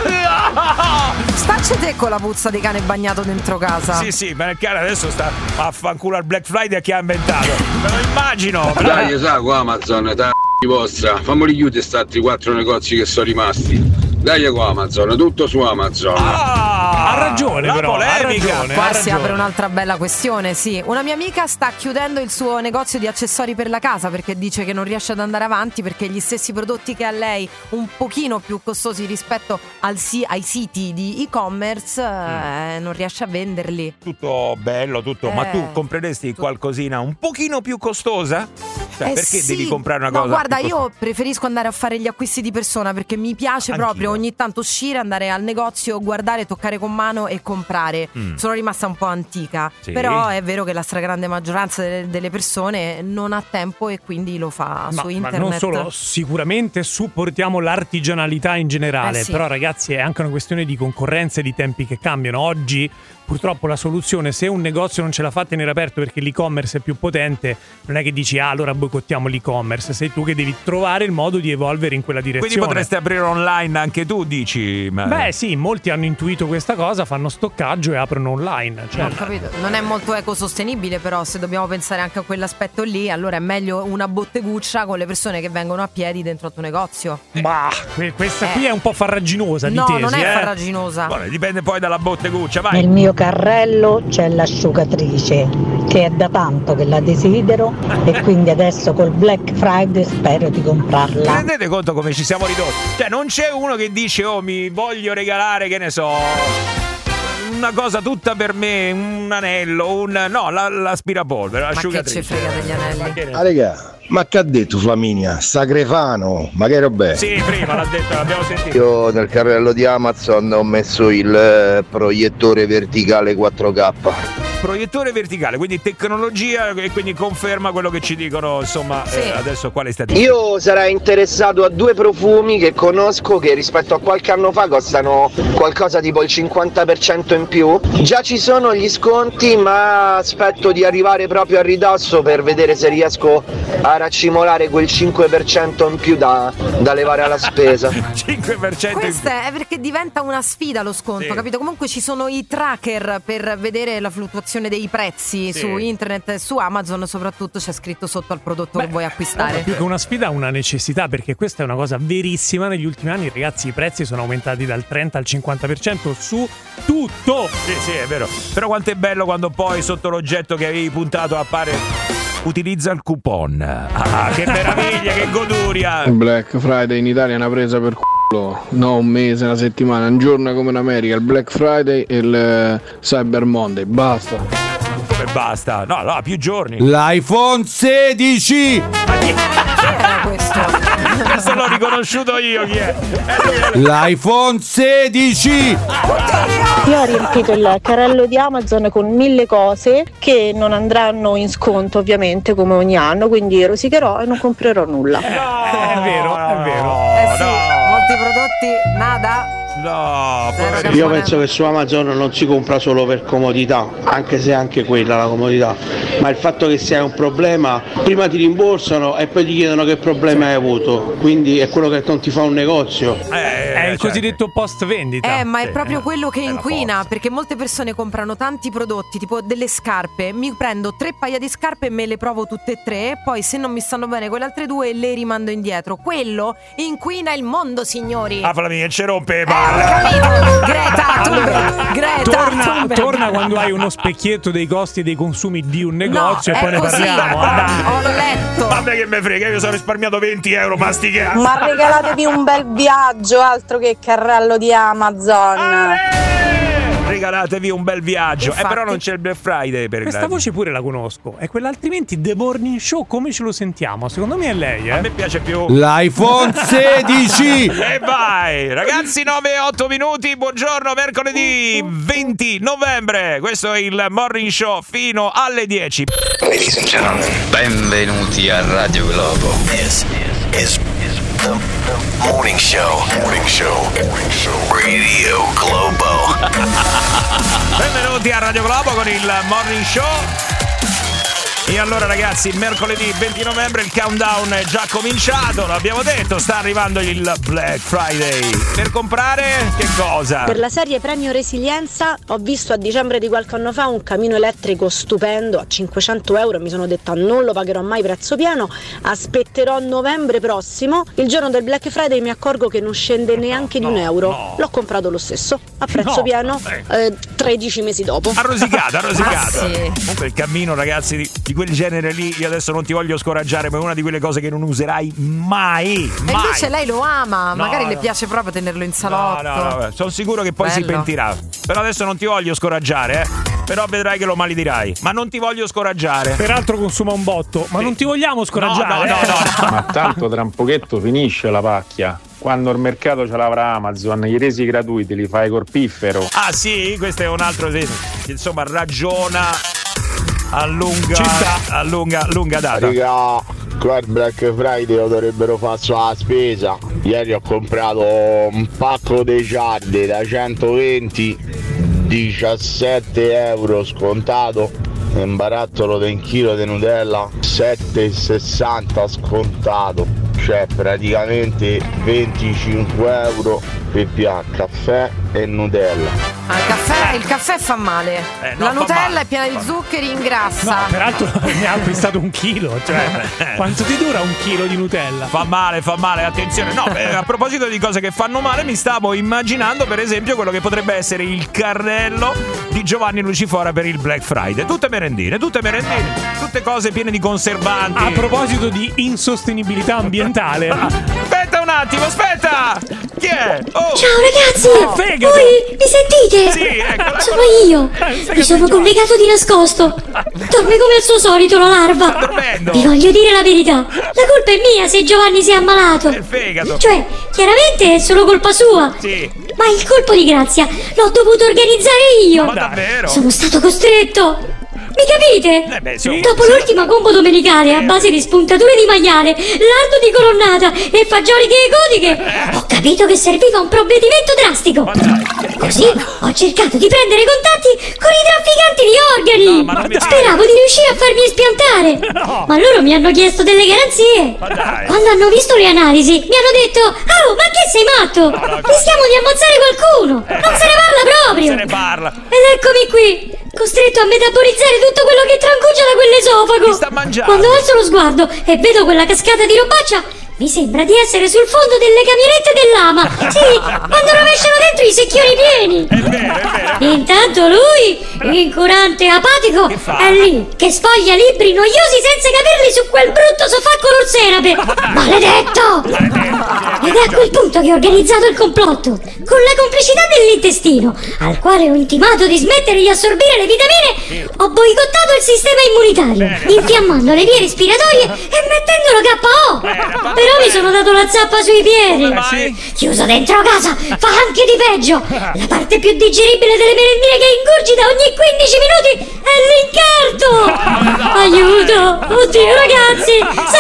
Stacci te con la puzza di cane bagnato dentro casa. Sì, sì, ma il cane adesso sta a fanculo al Black Friday a chi ha inventato. Me lo immagino. Dai, sa qua Amazon, dai vostra, famoli chiudere sta altri quattro negozi che sono rimasti. Dai qua Amazon, tutto su Amazon. Ah, ha ragione, la però. polemica. Ha ragione, Qua ha si ragione. apre un'altra bella questione, sì. Una mia amica sta chiudendo il suo negozio di accessori per la casa perché dice che non riesce ad andare avanti perché gli stessi prodotti che ha lei, un pochino più costosi rispetto al si- ai siti di e-commerce, eh, non riesce a venderli. Tutto bello, tutto. Ma Eh. tu compreresti qualcosina un pochino più costosa? Cioè, Eh perché sì. devi comprare una No, cosa? guarda, più io costosa? preferisco andare a fare gli acquisti di persona perché mi piace Anch'io. proprio ogni tanto uscire, andare al negozio, guardare, toccare con mano e comprare. Mm. Sono rimasta un po' antica, Sì. però è vero che la stragrande maggioranza delle, delle persone non ha tempo e quindi lo fa Ma, su ma internet. non solo, sicuramente supportiamo l'artigianalità in generale, Eh sì. però ragazzi è anche una questione di concorrenza e di tempi che cambiano. Oggi purtroppo la soluzione, se un negozio non ce l'ha fa tenere aperto perché l'e-commerce è più potente, non è che dici ah allora boicottiamo l'e-commerce, sei tu che devi trovare il modo di evolvere in quella direzione. Quindi potresti aprire online anche tu, dici? Ma... Beh sì, molti hanno intuito questa cosa, fanno stoccaggio e aprono online. Cioè, Ho capito. Non è molto ecosostenibile, però se dobbiamo pensare anche a quell'aspetto lì, allora è meglio una botteguccia con le persone che vengono a piedi dentro al tuo negozio. bah, que- questa Eh. qui è un po' farraginosa di No, tesi, non è eh. farraginosa. Buono, dipende poi dalla botteguccia, vai. Nel mio carrello c'è l'asciugatrice che è da tanto che la desidero e quindi adesso col Black Friday spero di Vi comprarla. rendete conto come ci siamo ridotti? Cioè, non c'è uno che dice, oh, mi voglio regalare, che ne so, una cosa tutta per me, un anello, un... No, la, l'aspirapolvere, Ma che l'asciugatrice. ci frega degli anelli? Ah, raga, ma che ha detto Flaminia? Sagrefano, ma che roba è? Sì, prima l'ha detto, l'abbiamo sentito. Io nel carrello di Amazon ho messo il eh, proiettore verticale quattro K. Proiettore verticale, quindi tecnologia, e quindi conferma quello che ci dicono, insomma, Sì. eh, adesso quale statistica. Io sarei interessato a due profumi che conosco che rispetto a qualche anno fa costano qualcosa tipo il cinquanta per cento in più. Già ci sono gli sconti, ma aspetto di arrivare proprio a ridosso per vedere se riesco a raccimolare quel cinque per cento in più da, da levare alla spesa. cinque per cento in più. Questa è perché diventa una sfida lo sconto, Sì. capito? Comunque ci sono i tracker per vedere la fluttuazione dei prezzi Sì. su internet e su Amazon, soprattutto c'è scritto sotto al prodotto Beh, che vuoi acquistare. Più che una sfida, una necessità, perché questa è una cosa verissima. Negli ultimi anni, ragazzi, i prezzi sono aumentati dal trenta al cinquanta per cento su tutto. Sì, sì, è vero. Però quanto è bello quando poi sotto l'oggetto che avevi puntato appare utilizza il coupon. Ah, che meraviglia, che goduria. Il Black Friday in Italia è una presa per culo. No, un mese, una settimana, un giorno come in America. Il Black Friday e il eh, Cyber Monday. Basta. Come basta? No, no, più giorni. L'iPhone sedici! Che era questo? Questo l'ho riconosciuto io, chi è? L'iPhone sedici. Io ho riempito il carrello di Amazon con mille cose che non andranno in sconto ovviamente come ogni anno, quindi rosicherò e non comprerò nulla. No, è vero, è vero. Eh sì, molti prodotti, nada. No, io penso che su Amazon non si compra solo per comodità, anche se è anche quella la comodità, ma il fatto che sia un problema, prima ti rimborsano e poi ti chiedono che problema hai avuto, quindi è quello che non ti fa un negozio. Eh, è il cosiddetto post vendita. Eh, ma è proprio quello che inquina, perché molte persone comprano tanti prodotti, tipo delle scarpe, mi prendo tre paia di scarpe e me le provo tutte e tre, poi se non mi stanno bene quelle altre due le rimando indietro. Quello inquina il mondo, signori. Ah, Flaminia, ci rompe eh, Greta Thunberg, Greta torna, Thunberg. torna quando hai uno specchietto dei costi e dei consumi di un negozio, no, e poi ne così. parliamo. Ah, ho letto. Vabbè che me frega, io sono risparmiato venti euro masticati. Ma regalatevi un bel viaggio, altro che carrello di Amazon. Regalatevi un bel viaggio. Infatti, eh, però non c'è il Black Friday per questa il... voce pure la conosco. È quella, altrimenti The Morning Show come ce lo sentiamo? Secondo me è lei, eh? A me piace più L'iPhone sedici. E vai, ragazzi, nove e otto minuti. Buongiorno, mercoledì venti novembre. Questo è il Morning Show fino alle dieci. Ladies and gentlemen, benvenuti a Radio Globo. This is the Morning Show. Morning Show. Morning Show. Radio Globo. Benvenuti a Radio Globo con il Morning Show. E allora ragazzi, mercoledì venti novembre il countdown è già cominciato, l'abbiamo detto, sta arrivando il Black Friday. Per comprare che cosa? Per la serie Premio Resilienza ho visto a dicembre di qualche anno fa un camino elettrico stupendo a cinquecento euro, mi sono detta non lo pagherò mai prezzo pieno, aspetterò novembre prossimo, il giorno del Black Friday mi accorgo che non scende neanche no, di un euro, no. l'ho comprato lo stesso, a prezzo no, pieno, eh, tredici mesi dopo. Arrosicato, arrosicato. Ah, sì. Comunque il cammino ragazzi di, di quel genere lì, io adesso non ti voglio scoraggiare, ma è una di quelle cose che non userai mai, mai. E invece lei lo ama, No, magari no. le piace proprio tenerlo in salotto. No, no, no, sono sicuro che poi Bello. si pentirà. Però adesso non ti voglio scoraggiare, eh. Però vedrai che lo maledirai. Ma non ti voglio scoraggiare. Peraltro consuma un botto, ma Sì. non ti vogliamo scoraggiare. No, no, no, no, no. Ma tanto tra un pochetto finisce la pacchia. Quando il mercato ce l'avrà Amazon, i resi gratuiti li fai col piffero. Ah sì, questo è un altro esempio. Insomma, ragiona a lunga, a lunga, lunga data. Raga, qua il Black Friday lo dovrebbero fare sulla spesa. Ieri ho comprato un pacco di ciarde da centoventi, diciassette euro scontato, e un barattolo di un chilo di Nutella sette e sessanta scontato, cioè praticamente venticinque euro per pià caffè e Nutella. Ah, il, caffè, il caffè fa male. Eh, no, La fa Nutella male. è piena di zuccheri, ingrassa. No, peraltro ne ha acquistato un chilo. Cioè, quanto ti dura un chilo di Nutella? Fa male, fa male, attenzione. No, eh, a proposito di cose che fanno male, mi stavo immaginando per esempio quello che potrebbe essere il carrello di Giovanni Lucifora per il Black Friday. Tutte merendine, tutte merendine, tutte cose piene di conservanti. A proposito di insostenibilità ambientale. Aspetta un attimo, aspetta! Chi è? Oh. Ciao ragazzi! Oh, fegato. Voi mi sentite? Sì, eccola. Sono io! Mi sono collegato di nascosto! Dorme come al suo solito la larva! Sta dormendo. Vi voglio dire la verità! La colpa è mia se Giovanni si è ammalato! Il fegato. Cioè, chiaramente è solo colpa sua! Sì. Ma il colpo di grazia l'ho dovuto organizzare io! Ma davvero? Sono stato costretto! Mi capite? Eh beh, sì. Dopo l'ultima combo domenicale a base di spuntature di maiale, lardo di colonnata e fagioli di egotiche, ho capito che serviva un provvedimento drastico. Così ho cercato di prendere contatti con i trafficanti di organi. No, ma non mi- Speravo di riuscire a farmi espiantare. No. Ma loro mi hanno chiesto delle garanzie. Ma dai. Quando hanno visto le analisi, mi hanno detto: "Oh, ma che sei matto? no, Rischiamo di ammazzare qualcuno. Non se ne parla proprio." Se ne parla. Ed eccomi qui, costretto a metabolizzare tutto quello che trancugia da quell'esofago. Chi sta mangiando? Quando alzo lo sguardo e vedo quella cascata di robaccia, mi sembra di essere sul fondo delle camionette dell'ama. Sì, quando rovesciano dentro i secchioni pieni. È vero, è vero. Intanto lui, incurante e apatico, Che fa? è lì che sfoglia libri noiosi senza capirli su quel brutto sofà color senape. Maledetto! Maledetto. E Ed è a quel punto che ho organizzato il complotto, con la complicità dell'intestino, al quale ho intimato di smettere di assorbire le vitamine. Ho boicottato il sistema immunitario, infiammando le vie respiratorie e mettendolo K O. Però mi sono dato la zappa sui piedi. Chiuso dentro casa fa anche di peggio. La parte più digeribile delle merendine che ingurgita ogni quindici minuti è l'incarto. Aiuto! Oddio ragazzi,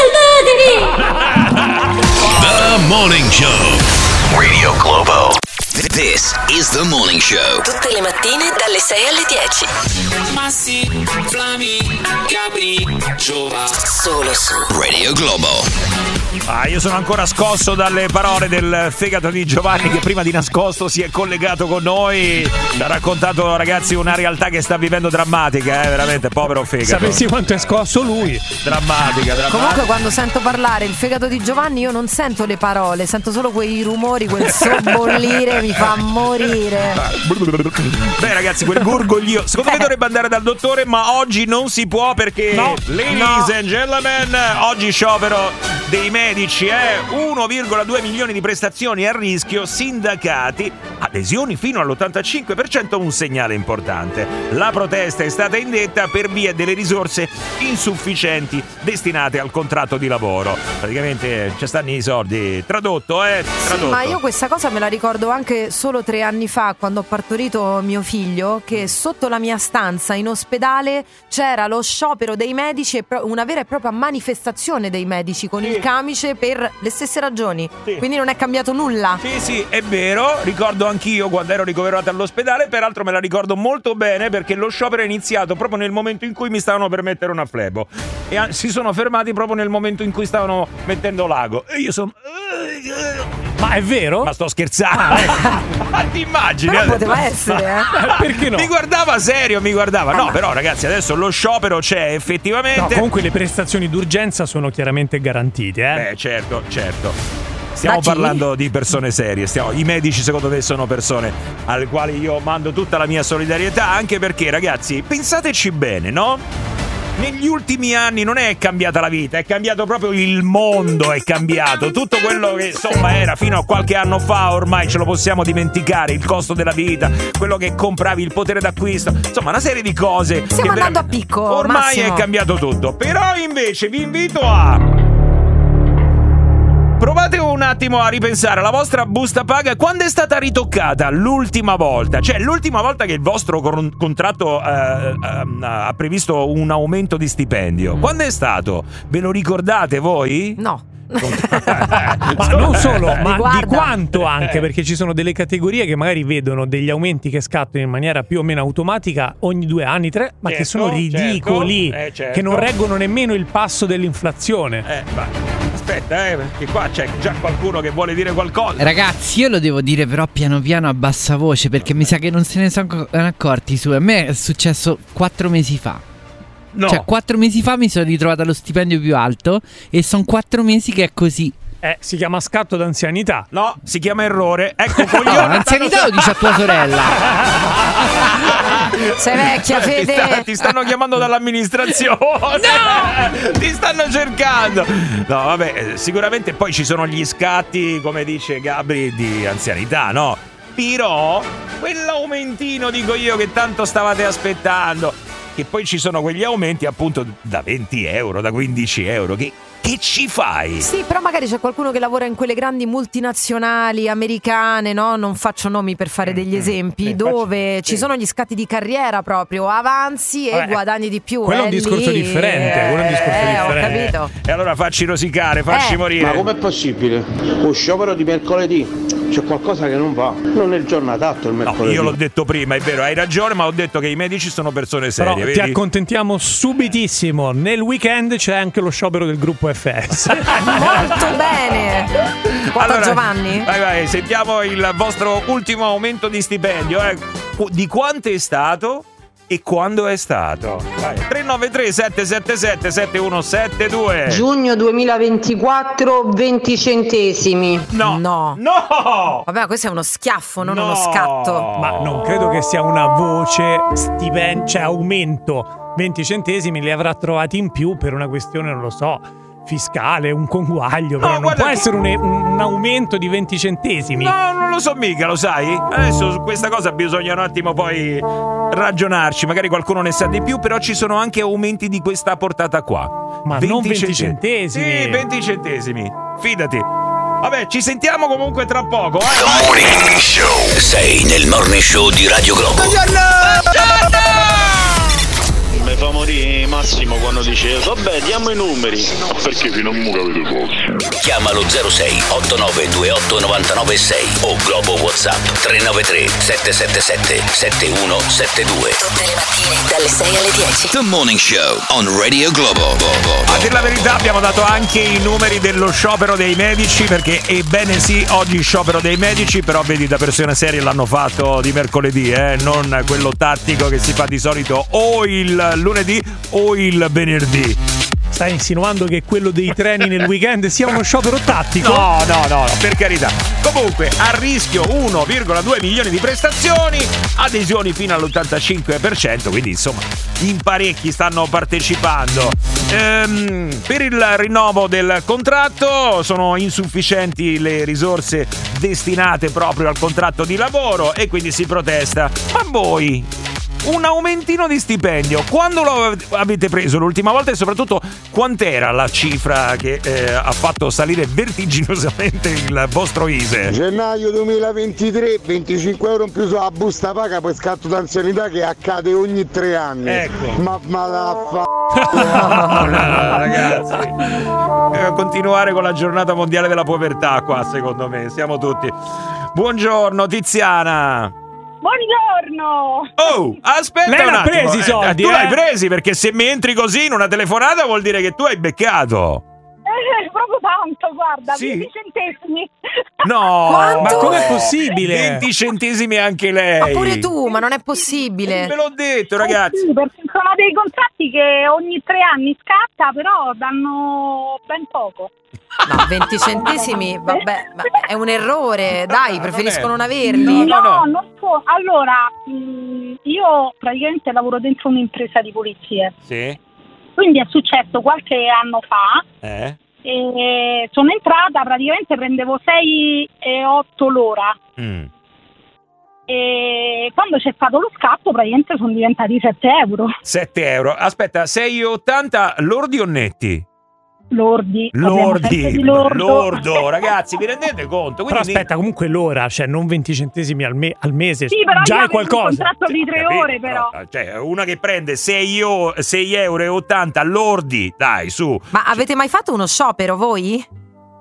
salvatemi! The Morning Show. Radio Globo. This is The Morning Show. Tutte le mattine dalle sei alle dieci. Massi, Flami, Gabri, Giova. Solo su Radio Globo. Ah, io sono ancora scosso dalle parole del fegato di Giovanni, che prima di nascosto si è collegato con noi. Ci ha raccontato, ragazzi, una realtà che sta vivendo drammatica, eh, veramente, povero fegato. Sapessi quanto è scosso lui. Drammatica, drammatica. Comunque quando sento parlare il fegato di Giovanni io non sento le parole, sento solo quei rumori, quel sobbollire, mi fa morire. Beh ragazzi, quel gurgoglio secondo me dovrebbe andare dal dottore, ma oggi non si può perché no. Ladies No. and gentlemen, oggi sciopero dei medici, eh? uno virgola due milioni di prestazioni a rischio, sindacati, adesioni fino all'ottantacinque per cento, un segnale importante. La protesta è stata indetta per via delle risorse insufficienti destinate al contratto di lavoro. Praticamente ci stanno i soldi. Tradotto, eh? Tradotto. Sì, ma io questa cosa me la ricordo anche solo tre anni fa, quando ho partorito mio figlio, che sotto la mia stanza in ospedale c'era lo sciopero dei medici e pro- una vera e propria manifestazione dei medici con Sì. il camice per le stesse ragioni. Sì. Quindi non è cambiato nulla. Sì, sì, è vero, ricordo anch'io quando ero ricoverato all'ospedale, peraltro me la ricordo molto bene perché lo sciopero è iniziato proprio nel momento in cui mi stavano per mettere una flebo e a- si sono fermati proprio nel momento in cui stavano mettendo l'ago e io sono... Ma è vero? Ma sto scherzando. Ma ti immagini? Però poteva essere, eh? Perché no? Mi guardava serio, mi guardava. No, però ragazzi, adesso lo sciopero c'è effettivamente. No, comunque le prestazioni d'urgenza sono chiaramente garantite, eh? Beh, certo, certo. Stiamo Da chi? parlando di persone serie. Stiamo, I medici, secondo me, sono persone alle quali io mando tutta la mia solidarietà. Anche perché, ragazzi, pensateci bene, no? Negli ultimi anni non è cambiata la vita, è cambiato proprio il mondo, è cambiato. Tutto quello che insomma era fino a qualche anno fa, ormai ce lo possiamo dimenticare. Il costo della vita, quello che compravi, il potere d'acquisto, insomma una serie di cose. Stiamo che andando vera- a picco, Ormai Massimo. è cambiato tutto. Però invece vi invito a... Provate un attimo a ripensare alla vostra busta paga. Quando è stata ritoccata l'ultima volta? Cioè l'ultima volta che il vostro con- contratto eh, eh, ha previsto un aumento di stipendio? Quando è stato? Ve lo ricordate voi? No. Ma non solo, ma Riguarda. di quanto anche, perché ci sono delle categorie che magari vedono degli aumenti che scattano in maniera più o meno automatica ogni due anni, tre, ma Certo, che sono ridicoli, certo, eh, certo. che non reggono nemmeno il passo dell'inflazione. Eh, ma aspetta, eh, perché qua c'è già qualcuno che vuole dire qualcosa. Ragazzi, io lo devo dire però piano piano a bassa voce, perché mi sa che non se ne sono accorti su. A me è successo quattro mesi fa. No. Cioè quattro mesi fa mi sono ritrovata allo stipendio più alto e sono quattro mesi che è così. Eh, si chiama scatto d'anzianità. No, si chiama errore. Ecco, No, coglione. anzianità lo dice a tua sorella. Sei vecchia, Ti, Fede. sta- ti stanno chiamando dall'amministrazione. No! Ti stanno cercando. No, vabbè, eh, sicuramente poi ci sono gli scatti, come dice Gabri, di anzianità, no? Però quell'aumentino, dico io, che tanto stavate aspettando, che poi ci sono quegli aumenti appunto da venti euro, da quindici euro, che, che ci fai? Sì, però magari c'è qualcuno che lavora in quelle grandi multinazionali americane, no? Non faccio nomi per fare degli esempi, Eh, dove faccio- ci sì. sono gli scatti di carriera proprio, avanzi e Vabbè, guadagni di più. quello è eh, un discorso lì, differente, quello è un discorso eh, differente. Ho capito. E allora facci rosicare, facci Eh. morire. Ma com'è possibile? Lo sciopero di mercoledì c'è qualcosa che non va. Non è il giorno adatto il No, mercoledì. io l'ho detto prima, è vero, hai ragione, ma ho detto che i medici sono persone Però serie, ti vedi? accontentiamo subitissimo. Nel weekend c'è anche lo sciopero del gruppo F S. Molto bene. Porta Allora, Giovanni? Vai, vai, sentiamo il vostro ultimo aumento di stipendio. Eh. Qu- Di quanto è stato e quando è stato? Vai. tre nove tre sette sette sette sette uno sette due. Giugno duemilaventiquattro, venti centesimi. No. No. No! Vabbè, questo è uno schiaffo, non No. uno scatto. Ma non credo che sia una voce stipendio, cioè aumento. venti centesimi li avrà trovati in più per una questione, non lo so, fiscale, un conguaglio, però No, non guarda può che- essere un, un aumento di venti centesimi. No, non lo so mica, lo sai? Adesso su questa cosa bisogna un attimo poi ragionarci, magari qualcuno ne sa di più, però ci sono anche aumenti di questa portata qua. Ma non venti centesimi. Sì, venti centesimi, fidati. Vabbè, ci sentiamo comunque tra poco, eh? The Morning Show. Sei nel Morning Show di Radio Globo. Mi fa morire Massimo quando dice vabbè diamo i numeri. Perché fino a mo avete posto. Chiamalo zero sei otto nove due otto nove nove sei o Globo WhatsApp tre nove tre sette sette sette sette uno sette due. Tutte le mattine dalle sei alle dieci. The Morning Show on Radio Globo. A dir la verità abbiamo dato anche i numeri dello sciopero dei medici, perché ebbene sì, oggi sciopero dei medici, però vedi, da persone serie l'hanno fatto di mercoledì, eh, non quello tattico che si fa di solito o il lunedì o il venerdì. Stai insinuando che quello dei treni nel weekend sia uno sciopero tattico? No, no, no, no, per carità. Comunque, a rischio uno virgola due milioni di prestazioni, adesioni fino all'ottantacinque per cento, quindi insomma in parecchi stanno partecipando. Ehm, per il rinnovo del contratto sono insufficienti le risorse destinate proprio al contratto di lavoro e quindi si protesta. Ma voi un aumentino di stipendio, quando lo avete preso l'ultima volta e soprattutto quant'era la cifra che eh, ha fatto salire vertiginosamente il vostro I S E E? Gennaio duemilaventitré, venticinque euro in più sulla busta paga per scatto d'anzianità che accade ogni tre anni. Ecco. Ma, ma la fa... No, no, no, ragazzi, eh, continuare con la giornata mondiale della povertà qua, secondo me, siamo tutti. Buongiorno Tiziana. Buongiorno! Oh, aspetta Lei un l'ha attimo. presi i soldi, eh, tu eh? l'hai presi, perché se mi entri così in una telefonata vuol dire che tu hai beccato. Eh, proprio tanto, guarda, Sì? venti centesimi. No, Quanto? ma com'è possibile? venti centesimi anche lei. Ma pure tu, ma non è possibile. Ve l'ho detto, Eh ragazzi. sì, perché sono dei contratti che ogni tre anni scatta, però danno ben poco. No, venti centesimi, vabbè, ma è un errore, dai, preferisco non No, averli. No, no. non so. Allora, mh, io praticamente lavoro dentro un'impresa di pulizie. Sì? Quindi è successo qualche anno fa. Eh? E sono entrata, praticamente prendevo sei e otto l'ora. Mm. E quando c'è stato lo scatto praticamente sono diventati sette euro sette euro. Aspetta, sei e ottanta lordi o netti? lordi. Abbiamo sette Lordi, di lordo. lordo, ragazzi, vi rendete conto? Però Quindi aspetta, comunque l'ora, cioè non venti centesimi al, me- al mese, Sì, però già io è avevo un qualcosa. contratto di tre Capito, ore però. Cioè, una che prende sei euro e ottanta lordi, dai, su. Ma avete mai fatto uno sciopero voi?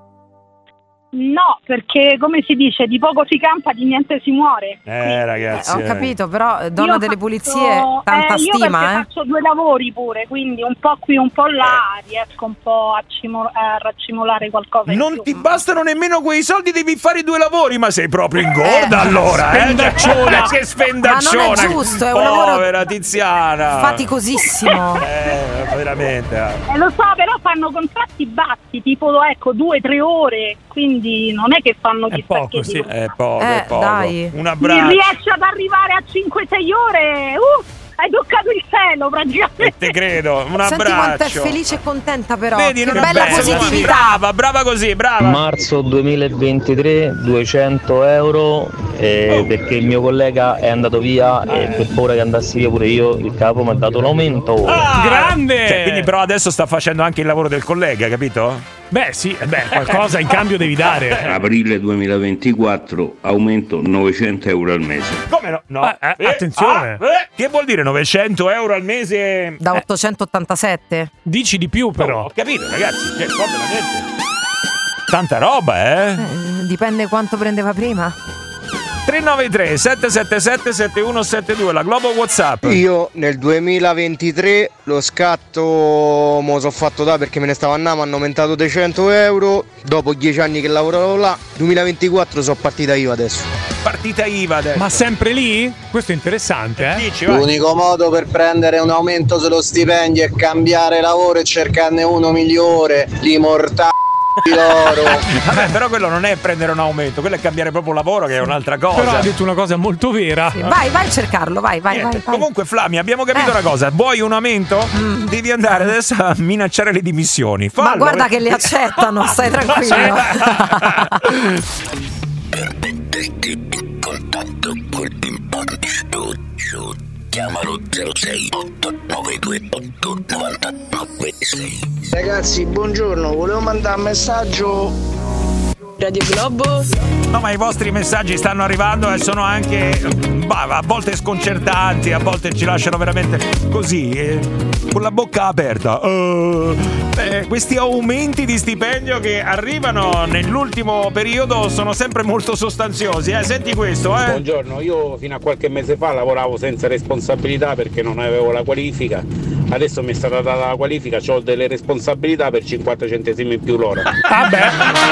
No, perché come si dice, di poco si campa, di niente si muore. Eh, ragazzi. Ho eh. capito, però eh, donna Io delle faccio- pulizie, tanta eh, io stima, perché eh. faccio due lavori pure, quindi un po' qui, un po' là, riesco un po' a, cimo- a raccimolare qualcosa in Non più. ti bastano nemmeno quei soldi, devi fare i due lavori, ma sei proprio ingorda Eh, allora, eh? spendacciona. Che spendacciona. Ma non è giusto, è un lavoro Povera Tiziana. faticosissimo. Eh, veramente. eh. Eh, lo so, però fanno contratti bassi, tipo ecco due tre ore, quindi non è che fanno È chissà poco, che sì. di- È poco, Eh, è poco. dai. Un Si abbraccio. riesce ad arrivare a cinque sei ore, uh, hai toccato il cielo praticamente. Te credo, un Senti quanto è abbraccio. felice e contenta però. Vedi, che non è bella bello, positività. Brava, brava così, brava. Marzo duemilaventitré, duecento euro eh, Oh. perché il mio collega è andato via e per paura che andassi via pure io il capo mi ha dato l'aumento. Ah, Grande! Cioè, quindi però adesso sta facendo anche il lavoro del collega, capito? Beh, sì, eh beh, qualcosa in cambio devi dare. Aprile duemilaventiquattro, aumento novecento euro al mese. Come no? No. Ah, eh, attenzione. ah, eh, che vuol dire novecento euro al mese? Da ottocentottantasette. Dici di più, però. Oh, ho capito, ragazzi, cioè, proprio veramente tanta roba, eh? Eh, dipende quanto prendeva prima. tre nove tre sette sette sette sette uno sette due, la Globo WhatsApp. Io nel duemilaventitré lo scatto me lo so fatto da perché me ne stavo andando, mi hanno aumentato dei cento euro. Dopo dieci anni che lavoravo là, duemilaventiquattro sono partita io adesso. Partita I V A adesso. Ma sempre lì? Questo è interessante, eh? Dici, vai. L'unico modo per prendere un aumento sullo stipendio è cambiare lavoro e cercarne uno migliore. Li mortali di loro. Vabbè, però quello non è prendere un aumento, quello è cambiare proprio lavoro, che è un'altra cosa. Però ha detto una cosa molto vera. Sì, vai, vai a cercarlo, vai, vai, vai, vai. Comunque, Flami, abbiamo capito Eh. una cosa: vuoi un aumento? Mm, devi andare adesso a minacciare le dimissioni. Fallo, Ma guarda eh. che le accettano, stai tranquillo. Contatto col Show. Chiamalo zero sei otto nove due otto nove nove sei. Ragazzi, buongiorno, volevo mandare un messaggio. Radio Globo. No, ma i vostri messaggi stanno arrivando e sono anche bah, a volte sconcertanti, a volte ci lasciano veramente così, eh, con la bocca aperta. Uh, eh, questi aumenti di stipendio che arrivano nell'ultimo periodo sono sempre molto sostanziosi. Eh. Senti questo, eh. Buongiorno, io fino a qualche mese fa lavoravo senza responsabilità perché non avevo la qualifica. Adesso mi è stata data la qualifica, ho delle responsabilità per cinquanta centesimi in più l'ora. Vabbè.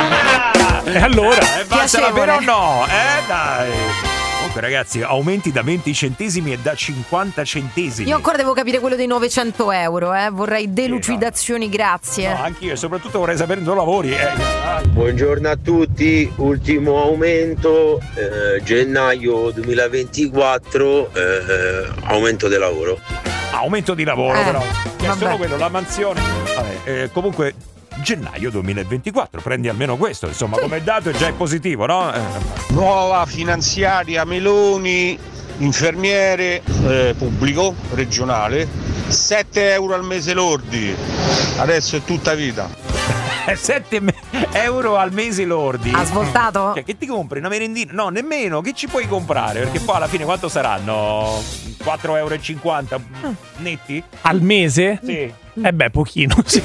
E allora? Eh, basta però no, eh dai. Comunque ragazzi, aumenti da venti centesimi e da cinquanta centesimi. Io ancora devo capire quello dei novecento euro, eh. Vorrei delucidazioni, grazie. No, anch'io, e soprattutto vorrei sapere dove lavori. Eh. Buongiorno a tutti, ultimo aumento, eh, gennaio duemilaventiquattro, eh, aumento del lavoro. Aumento di lavoro, Eh, però. È vabbè. solo quello, la mansione. Vabbè, eh, comunque, gennaio duemilaventiquattro, prendi almeno questo, insomma, come dato è già positivo, no? Eh. Nuova finanziaria Meloni, infermiere, eh, pubblico, regionale, sette euro al mese lordi, adesso è tutta vita. sette euro al mese lordi. Ha svoltato? Cioè, che ti compri? Una merendina? No, nemmeno. Che ci puoi comprare? Perché poi alla fine quanto saranno? quattro euro e cinquanta netti? Al mese? Sì. Eh beh, pochino, sì.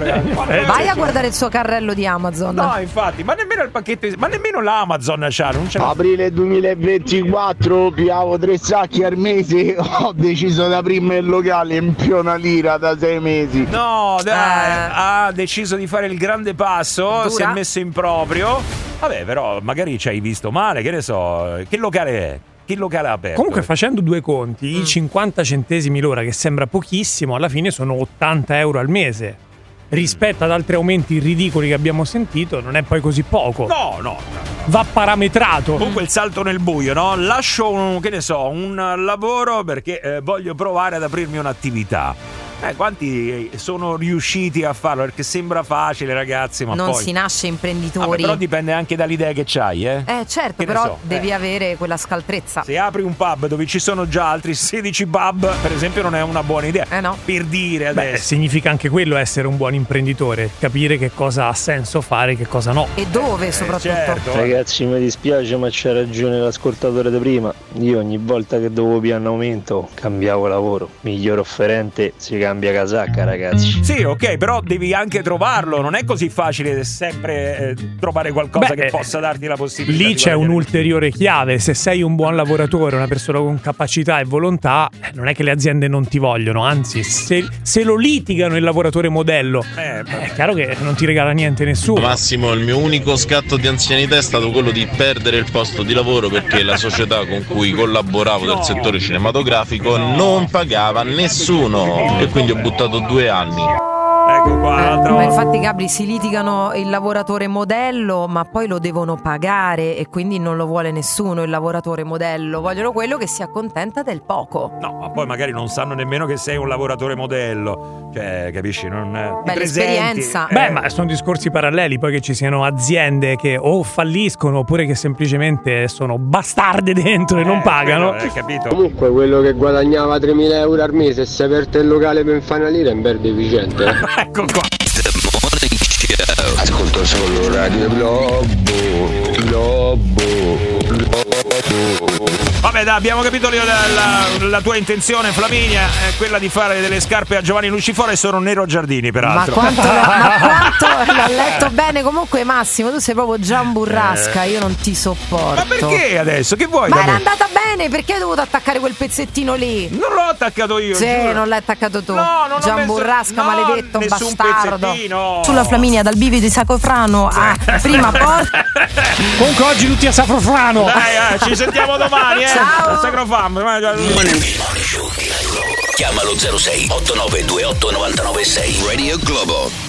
Vai a guardare il suo carrello di Amazon. No, infatti, ma nemmeno il pacchetto, ma nemmeno l'Amazon c'ha, non c'è. Aprile duemilaventiquattro, piavo tre sacchi al mese, ho deciso di aprirmi il locale in più una lira da sei mesi. No, dai, Eh. ha deciso di fare il grande passo, Dura. si è messo in proprio. Vabbè, però magari ci hai visto male, che ne so, che locale è? Che locale ha aperto? Comunque, facendo due conti, Mm. i cinquanta centesimi l'ora, che sembra pochissimo, alla fine sono ottanta euro al mese. Rispetto ad altri aumenti ridicoli che abbiamo sentito, non è poi così poco. No, no. Va parametrato. Comunque il salto nel buio, no? Lascio un, che ne so, un lavoro perché eh, voglio provare ad aprirmi un'attività. Eh, quanti sono riusciti a farlo? Perché sembra facile, ragazzi, ma non poi... si nasce imprenditori. Vabbè, però dipende anche dall'idea che c'hai, eh? Eh certo, Che ne però so, devi eh. avere quella scaltrezza. Se apri un pub dove ci sono già altri sedici pub, per esempio, non è una buona idea. Eh no. Per dire Beh, adesso. significa anche quello essere un buon imprenditore, capire che cosa ha senso fare e che cosa no. E dove soprattutto? certo. Ragazzi, mi dispiace, ma c'ha ragione l'ascoltatore di prima. Io ogni volta che dovevo più un aumento cambiavo lavoro. Miglior offerente si cambia casacca, ragazzi. Sì, ok, però devi anche trovarlo. Non è così facile sempre eh, trovare qualcosa Beh, che possa darti la possibilità. Lì di c'è guadagnare. un'ulteriore chiave. Se sei un buon lavoratore, una persona con capacità e volontà, eh, non è che le aziende non ti vogliono, anzi, se, se lo litigano il lavoratore modello, Eh, è chiaro che non ti regala niente nessuno. Massimo, il mio unico scatto di anzianità è stato quello di perdere il posto di lavoro perché la società con cui collaboravo del settore cinematografico non pagava nessuno e quindi ho buttato due anni. Ecco qua, l'altra Ma volta. infatti, Gabri, si litigano il lavoratore modello, ma poi lo devono pagare e quindi non lo vuole nessuno il lavoratore modello. Vogliono quello che si accontenta del poco. No, ma poi magari non sanno nemmeno che sei un lavoratore modello. Cioè, capisci? Non eh, ti Beh, presenti. l'esperienza. Beh, ma sono discorsi paralleli, poi che ci siano aziende che o falliscono oppure che semplicemente sono bastarde dentro e non pagano. Quello, eh, capito? Comunque quello che guadagnava tremila euro al mese e si è aperto il locale per fare una lira è un bel deficiente. eh. Ecco qua. Ascolto solo Radio Globo, Globo, Globo. Vabbè, dai, abbiamo capito la, la, la tua intenzione, Flaminia, è quella di fare delle scarpe a Giovanni Lucifora e sono Nero Giardini, Ma peraltro. quanto, ma quanto l'ha letto bene. Comunque, Massimo, tu sei proprio Gian Burrasca. Io non ti sopporto. Ma perché adesso? Che vuoi Ma da era me? andata bene, perché hai dovuto attaccare quel pezzettino lì? Non l'ho attaccato io, Sì, giuro. non l'hai attaccato tu. No, non ho Gian messo- Burrasca, no, maledetto nessun bastardo. pezzettino. Sulla Flaminia dal bivio di Sacofrano a prima porta. Comunque oggi tutti a Safrofrano. Dai, eh, ci sentiamo domani, eh. Ciao. Al Sacrofam. Chiamalo zero sei otto nove due otto nove nove sei. Radio Globo.